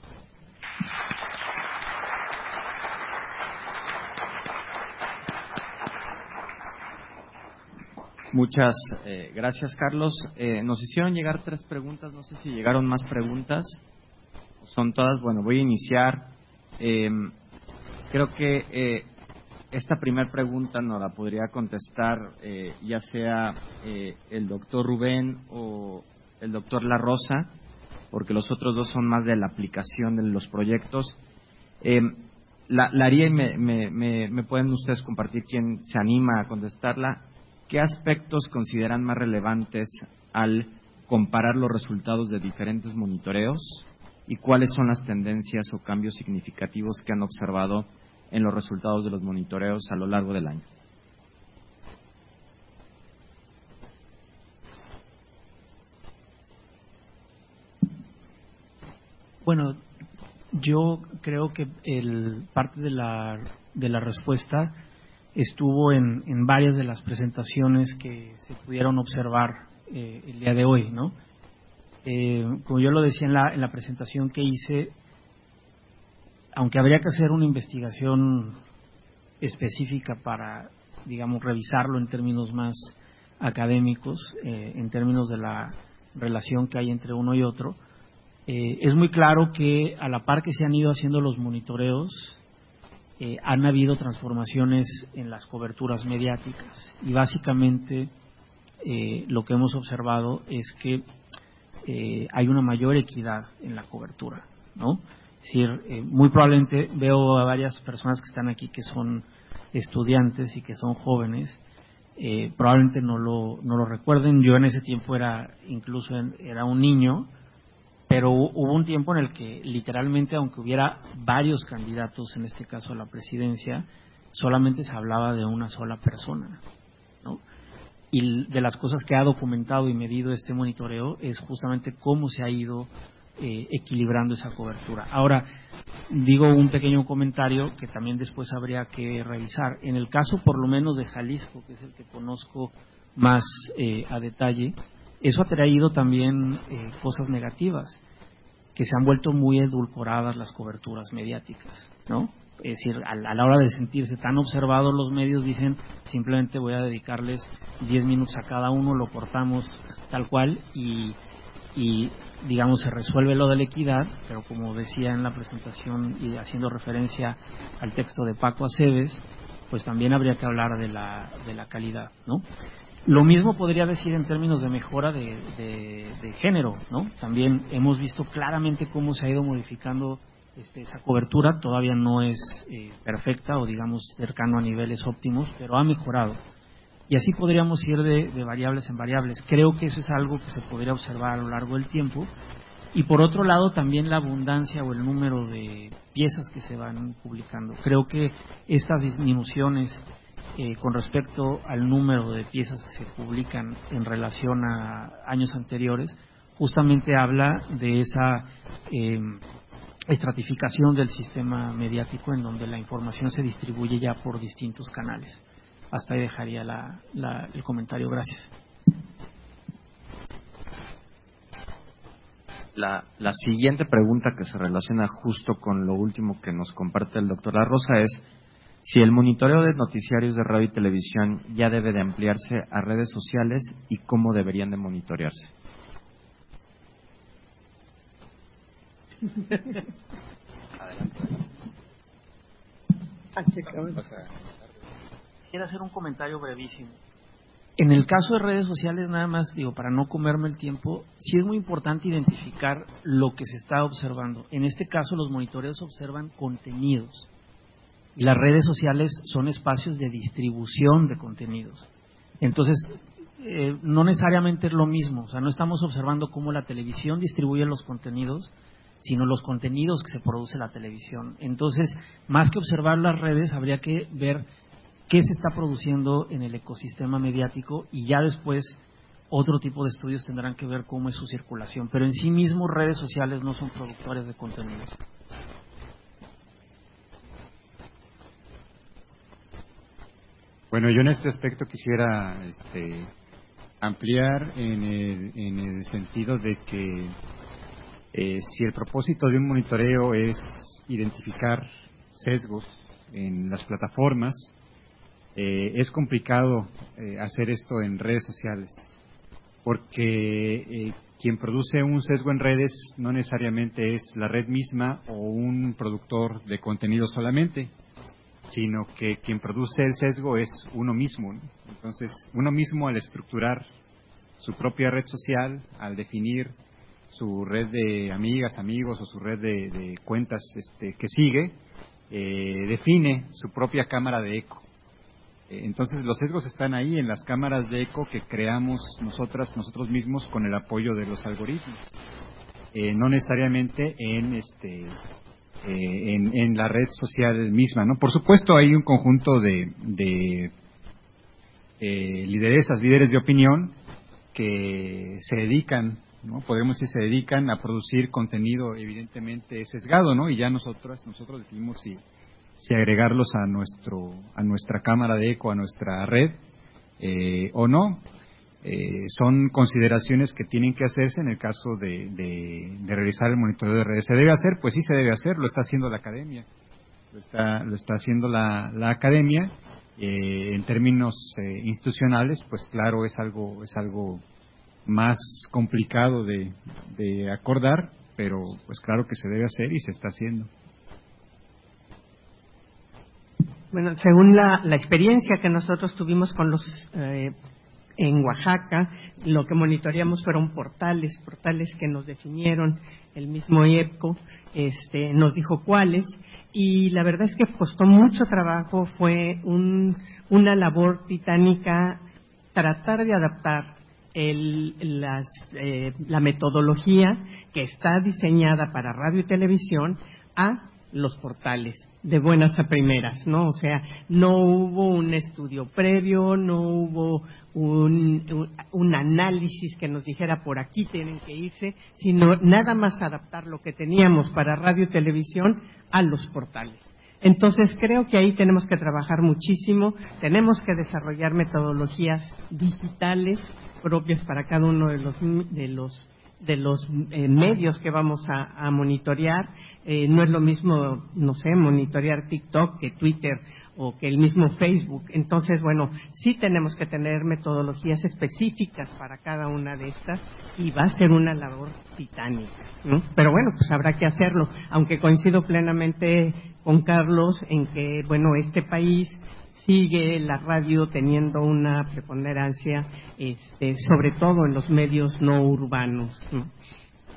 Muchas eh, gracias, Carlos. Eh, nos hicieron llegar tres preguntas. No sé si llegaron más preguntas. Son todas. Bueno, voy a iniciar. Eh, creo que eh, esta primera pregunta nos la podría contestar eh, ya sea eh, el doctor Rubén o el doctor La Rosa, porque los otros dos son más de la aplicación de los proyectos. Eh, la, la haría y me, me, me, me pueden ustedes compartir quién se anima a contestarla. ¿Qué aspectos consideran más relevantes al comparar los resultados de diferentes monitoreos y cuáles son las tendencias o cambios significativos que han observado en los resultados de los monitoreos a lo largo del año? Bueno, yo creo que el parte de la de la respuesta estuvo en, en varias de las presentaciones que se pudieron observar eh, el día de hoy, ¿no? Eh, como yo lo decía en la en la presentación que hice, aunque habría que hacer una investigación específica para, digamos, revisarlo en términos más académicos, eh, en términos de la relación que hay entre uno y otro, eh, es muy claro que a la par que se han ido haciendo los monitoreos, eh, han habido transformaciones en las coberturas mediáticas y básicamente eh, lo que hemos observado es que eh, hay una mayor equidad en la cobertura, ¿no? Es decir, eh, muy probablemente veo a varias personas que están aquí que son estudiantes y que son jóvenes, eh, probablemente no lo no lo recuerden. Yo en ese tiempo era incluso en, era un niño, pero hubo un tiempo en el que literalmente, aunque hubiera varios candidatos, en este caso a la presidencia, solamente se hablaba de una sola persona, ¿no? Y de las cosas que ha documentado y medido este monitoreo es justamente cómo se ha ido Eh, equilibrando esa cobertura. Ahora, digo un pequeño comentario que también después habría que revisar. En el caso, por lo menos, de Jalisco, que es el que conozco más eh, a detalle, eso ha traído también eh, cosas negativas, que se han vuelto muy edulcoradas las coberturas mediáticas, ¿no? Es decir, a la, a la hora de sentirse tan observados, los medios dicen simplemente voy a dedicarles diez minutos a cada uno, lo cortamos tal cual y y digamos se resuelve lo de la equidad, pero como decía en la presentación y haciendo referencia al texto de Paco Aceves, pues también habría que hablar de la de la calidad, ¿no? Lo mismo podría decir en términos de mejora de, de, de género, ¿no? También hemos visto claramente cómo se ha ido modificando este, esa cobertura. Todavía no es eh, perfecta o digamos cercano a niveles óptimos, pero ha mejorado. Y así podríamos ir de, de variables en variables. Creo que eso es algo que se podría observar a lo largo del tiempo. Y por otro lado, también la abundancia o el número de piezas que se van publicando. Creo que estas disminuciones eh, con respecto al número de piezas que se publican en relación a años anteriores, justamente habla de esa eh, estratificación del sistema mediático en donde la información se distribuye ya por distintos canales. Hasta ahí dejaría la, la, el comentario. Gracias. La, la siguiente pregunta, que se relaciona justo con lo último que nos comparte el doctor La Rosa, es si el monitoreo de noticiarios de radio y televisión ya debe de ampliarse a redes sociales y cómo deberían de monitorearse. Quisiera hacer un comentario brevísimo. En el caso de redes sociales, nada más digo, para no comerme el tiempo, sí es muy importante identificar lo que se está observando. En este caso, los monitoreos observan contenidos y las redes sociales son espacios de distribución de contenidos. Entonces, eh, no necesariamente es lo mismo. O sea, no estamos observando cómo la televisión distribuye los contenidos, sino los contenidos que se produce la televisión. Entonces, más que observar las redes, habría que ver qué se está produciendo en el ecosistema mediático y ya después otro tipo de estudios tendrán que ver cómo es su circulación. Pero en sí mismo redes sociales no son productores de contenidos. Bueno, yo en este aspecto quisiera este, ampliar en el, en el sentido de que eh, si el propósito de un monitoreo es identificar sesgos en las plataformas, Eh, es complicado eh, hacer esto en redes sociales, porque eh, quien produce un sesgo en redes no necesariamente es la red misma o un productor de contenido solamente, sino que quien produce el sesgo es uno mismo, ¿no? Entonces, uno mismo al estructurar su propia red social, al definir su red de amigas, amigos o su red de, de cuentas este, que sigue, eh, define su propia cámara de eco. Entonces los sesgos están ahí en las cámaras de eco que creamos nosotras, nosotros mismos con el apoyo de los algoritmos, eh, no necesariamente en este eh, en, en la red social misma, ¿no? Por supuesto hay un conjunto de, de eh, lideresas, líderes de opinión que se dedican, ¿no? Podemos decir se dedican a producir contenido evidentemente sesgado, ¿no? Y ya nosotras, nosotros decidimos si si agregarlos a nuestro a nuestra cámara de eco, a nuestra red eh, o no. Eh, son consideraciones que tienen que hacerse en el caso de, de, de realizar el monitoreo de redes. ¿Se debe hacer? Pues sí se debe hacer, lo está haciendo la academia, lo está, lo está haciendo la, la academia. Eh, en términos eh, institucionales, pues claro, es algo es algo más complicado de, de acordar, pero pues claro que se debe hacer y se está haciendo. Bueno, según la, la experiencia que nosotros tuvimos con los eh, en Oaxaca, lo que monitoreamos fueron portales, portales que nos definieron, el mismo I E P C O este, nos dijo cuáles, y la verdad es que costó mucho trabajo, fue un, una labor titánica tratar de adaptar el, las, eh, la metodología que está diseñada para radio y televisión a los portales, de buenas a primeras, ¿no? O sea, no hubo un estudio previo, no hubo un, un, un análisis que nos dijera por aquí tienen que irse, sino nada más adaptar lo que teníamos para radio y televisión a los portales. Entonces, creo que ahí tenemos que trabajar muchísimo, tenemos que desarrollar metodologías digitales propias para cada uno de los de los de los eh, medios que vamos a, a monitorear. Eh, no es lo mismo, no sé, monitorear TikTok que Twitter o que el mismo Facebook. Entonces, bueno, sí tenemos que tener metodologías específicas para cada una de estas y va a ser una labor titánica, ¿no? Pero bueno, pues habrá que hacerlo, aunque coincido plenamente con Carlos en que, bueno, este país sigue la radio teniendo una preponderancia, este, sobre todo en los medios no urbanos, ¿no?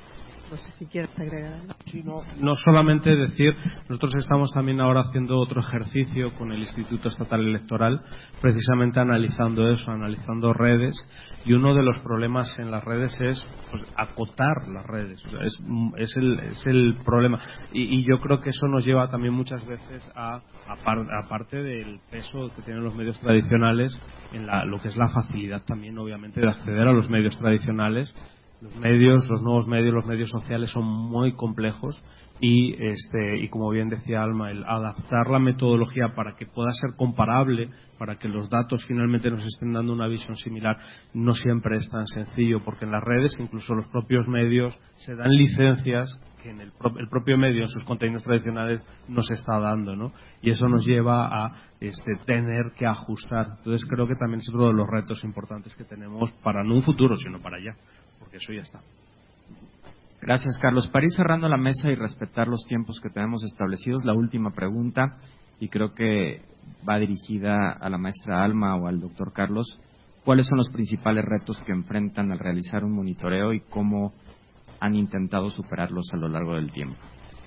No sé si quieres agregar algo. Sí, no, no solamente decir, nosotros estamos también ahora haciendo otro ejercicio con el Instituto Estatal Electoral, precisamente analizando eso, analizando redes, y uno de los problemas en las redes es pues, acotar las redes, o sea, es, es, el, es el problema. Y, y yo creo que eso nos lleva también muchas veces a, aparte del peso que tienen los medios tradicionales, en la, lo que es la facilidad también, obviamente, de acceder a los medios tradicionales. Los medios, los nuevos medios, los medios sociales son muy complejos y, este, y como bien decía Alma, el adaptar la metodología para que pueda ser comparable, para que los datos finalmente nos estén dando una visión similar, no siempre es tan sencillo, porque en las redes, incluso los propios medios, se dan licencias que en el, pro, el propio medio, en sus contenidos tradicionales, nos está dando, ¿no? Y eso nos lleva a este, tener que ajustar. Entonces creo que también es uno de los retos importantes que tenemos para no un futuro, sino para allá. Porque eso ya está. Gracias, Carlos. Para ir cerrando la mesa y respetar los tiempos que tenemos establecidos, la última pregunta, y creo que va dirigida a la maestra Alma o al doctor Carlos. ¿Cuáles son los principales retos que enfrentan al realizar un monitoreo y cómo han intentado superarlos a lo largo del tiempo?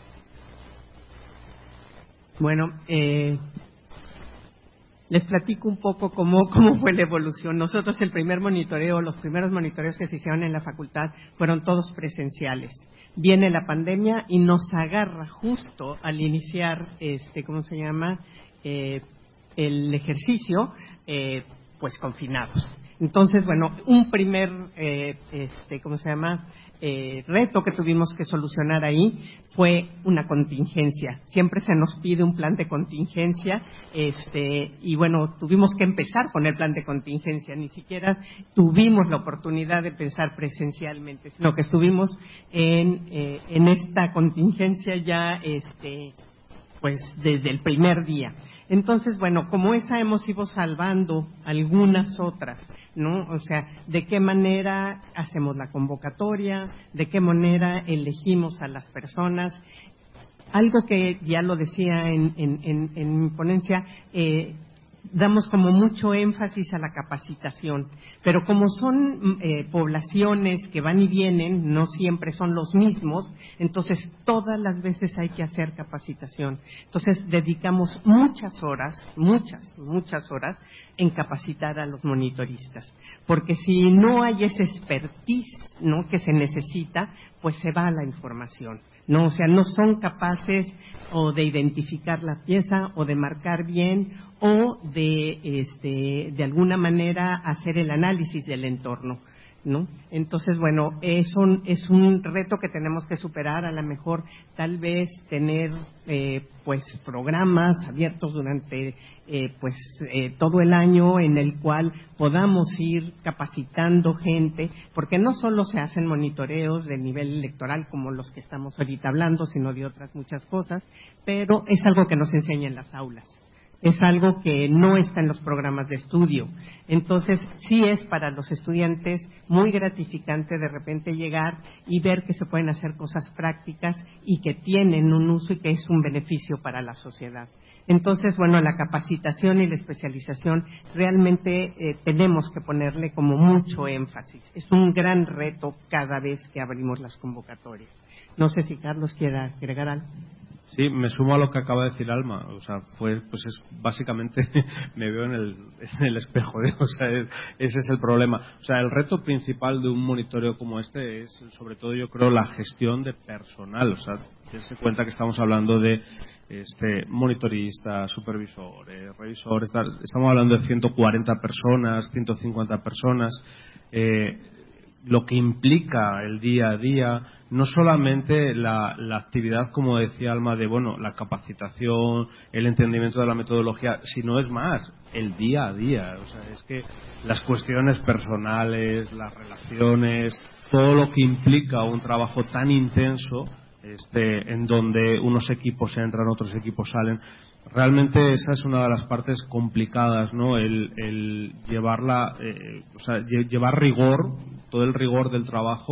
Bueno, eh, les platico un poco cómo, cómo fue la evolución. Nosotros el primer monitoreo, los primeros monitoreos que se hicieron en la facultad fueron todos presenciales. Viene la pandemia y nos agarra justo al iniciar, este, ¿cómo se llama? Eh, el ejercicio, eh, pues confinados. Entonces, bueno, un primer, eh, este, ¿cómo se llama? Eh, reto que tuvimos que solucionar ahí fue una contingencia. Siempre se nos pide un plan de contingencia, este, y bueno, tuvimos que empezar con el plan de contingencia. Ni siquiera tuvimos la oportunidad de pensar presencialmente, sino que estuvimos en, eh, en esta contingencia ya, este, pues desde el primer día. Entonces, bueno, como esa hemos ido salvando algunas otras, ¿no? O sea, de qué manera hacemos la convocatoria, de qué manera elegimos a las personas. Algo que ya lo decía en, en, en, en mi ponencia, eh, damos como mucho énfasis a la capacitación, pero como son eh, poblaciones que van y vienen, no siempre son los mismos, entonces todas las veces hay que hacer capacitación. Entonces dedicamos muchas horas, muchas, muchas horas en capacitar a los monitoristas, porque si no hay ese expertise, ¿no?, que se necesita, pues se va la información. No, o sea, no son capaces o de identificar la pieza o de marcar bien o de, este, de alguna manera hacer el análisis del entorno, ¿no? Entonces, bueno, es un, es un reto que tenemos que superar. A lo mejor, tal vez tener, eh, pues, programas abiertos durante, eh, pues, eh, todo el año en el cual podamos ir capacitando gente, porque no solo se hacen monitoreos de nivel electoral como los que estamos ahorita hablando, sino de otras muchas cosas, pero es algo que nos enseña en las aulas. Es algo que no está en los programas de estudio. Entonces, sí es para los estudiantes muy gratificante de repente llegar y ver que se pueden hacer cosas prácticas y que tienen un uso y que es un beneficio para la sociedad. Entonces, bueno, la capacitación y la especialización realmente eh, tenemos que ponerle como mucho énfasis. Es un gran reto cada vez que abrimos las convocatorias. No sé si Carlos quiera agregar algo. Sí, me sumo a lo que acaba de decir Alma. O sea, fue, pues es básicamente me veo en el, en el espejo, ¿eh? O sea, es, ese es el problema. O sea, el reto principal de un monitoreo como este es, sobre todo, yo creo, la gestión de personal. O sea, dense cuenta que estamos hablando de este monitoristas, supervisores, revisores, tal. Estamos hablando de ciento cuarenta personas, ciento cincuenta personas. Eh, lo que implica el día a día, no solamente la, la actividad, como decía Alma, de bueno, la capacitación, el entendimiento de la metodología, sino es más, el día a día. O sea, es que las cuestiones personales, las relaciones, todo lo que implica un trabajo tan intenso, este, en donde unos equipos entran, otros equipos salen. Realmente esa es una de las partes complicadas, ¿no? El, el llevarla, eh, o sea, llevar rigor, todo el rigor del trabajo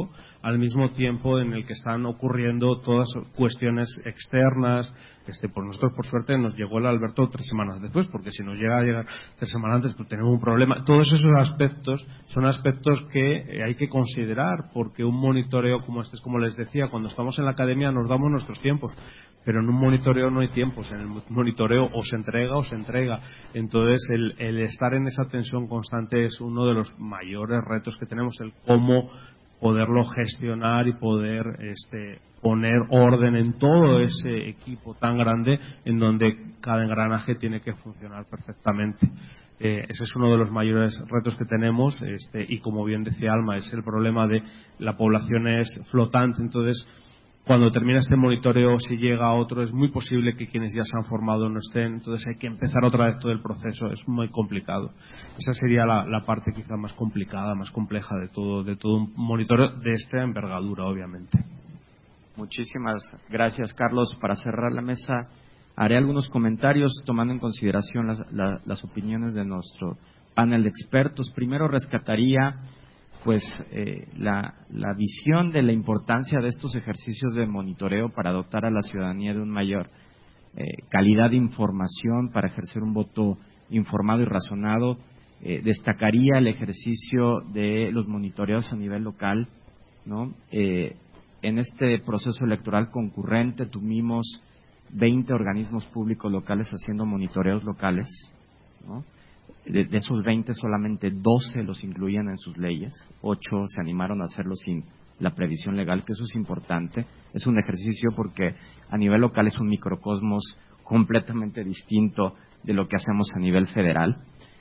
al mismo tiempo en el que están ocurriendo todas cuestiones externas. Este, pues nosotros, por suerte, nos llegó el Alberto tres semanas después, porque si nos llega a llegar tres semanas antes, pues tenemos un problema. Todos esos aspectos son aspectos que hay que considerar, porque un monitoreo como este, es como les decía, cuando estamos en la academia nos damos nuestros tiempos, pero en un monitoreo no hay tiempos. En el monitoreo o se entrega o se entrega. Entonces, el, el estar en esa tensión constante es uno de los mayores retos que tenemos, el cómo poderlo gestionar y poder este, poner orden en todo ese equipo tan grande en donde cada engranaje tiene que funcionar perfectamente. Eh, ese es uno de los mayores retos que tenemos este, y como bien decía Alma, es el problema de la población es flotante. Entonces, cuando termina este monitoreo, si llega otro, es muy posible que quienes ya se han formado no estén. Entonces hay que empezar otra vez todo el proceso. Es muy complicado. Esa sería la, la parte quizá más complicada, más compleja de todo, de todo un monitoreo de esta envergadura, obviamente. Muchísimas gracias, Carlos. Para cerrar la mesa, haré algunos comentarios tomando en consideración las, la, las opiniones de nuestro panel de expertos. Primero, rescataría pues eh, la, la visión de la importancia de estos ejercicios de monitoreo para dotar a la ciudadanía de una mayor eh, calidad de información, para ejercer un voto informado y razonado. Eh, destacaría el ejercicio de los monitoreos a nivel local, ¿no? Eh, en este proceso electoral concurrente tuvimos veinte organismos públicos locales haciendo monitoreos locales, ¿no? De, de esos veinte, solamente doce los incluían en sus leyes, ocho se animaron a hacerlo sin la previsión legal, que eso es importante. Es un ejercicio porque a nivel local es un microcosmos completamente distinto de lo que hacemos a nivel federal.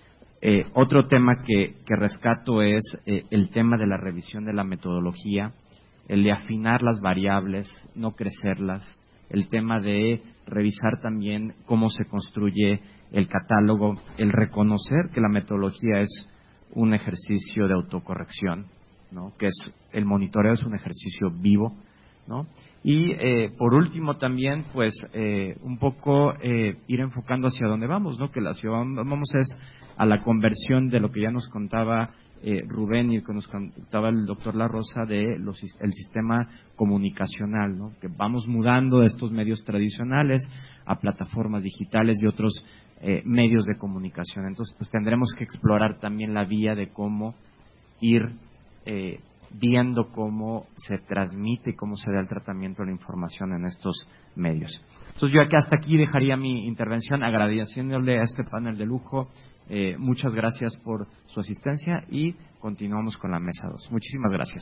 Eh, otro tema que, que rescato es eh, el tema de la revisión de la metodología, el de afinar las variables, no crecerlas, el tema de revisar también cómo se construye el catálogo, el reconocer que la metodología es un ejercicio de autocorrección, ¿no? Que es el monitoreo es un ejercicio vivo, ¿no? Y eh, por último también, pues eh, un poco eh, ir enfocando hacia dónde vamos, ¿no? Que la ciudad vamos es a la conversión de lo que ya nos contaba eh, Rubén y que nos contaba el doctor La Rosa de los, el sistema comunicacional, ¿no? Que vamos mudando de estos medios tradicionales a plataformas digitales y otros eh, medios de comunicación. Entonces, pues tendremos que explorar también la vía de cómo ir eh, viendo cómo se transmite y cómo se da el tratamiento de la información en estos medios. Entonces, yo aquí hasta aquí dejaría mi intervención agradeciéndole a este panel de lujo. Eh, muchas gracias por su asistencia y continuamos con la mesa dos. Muchísimas gracias.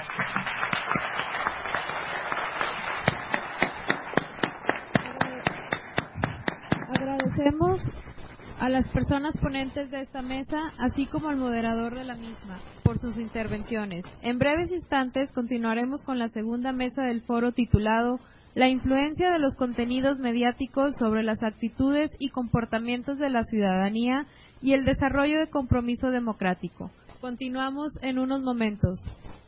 Agradecemos a las personas ponentes de esta mesa, así como al moderador de la misma, por sus intervenciones. En breves instantes continuaremos con la segunda mesa del foro titulado La influencia de los contenidos mediáticos sobre las actitudes y comportamientos de la ciudadanía y el desarrollo de compromiso democrático. Continuamos en unos momentos.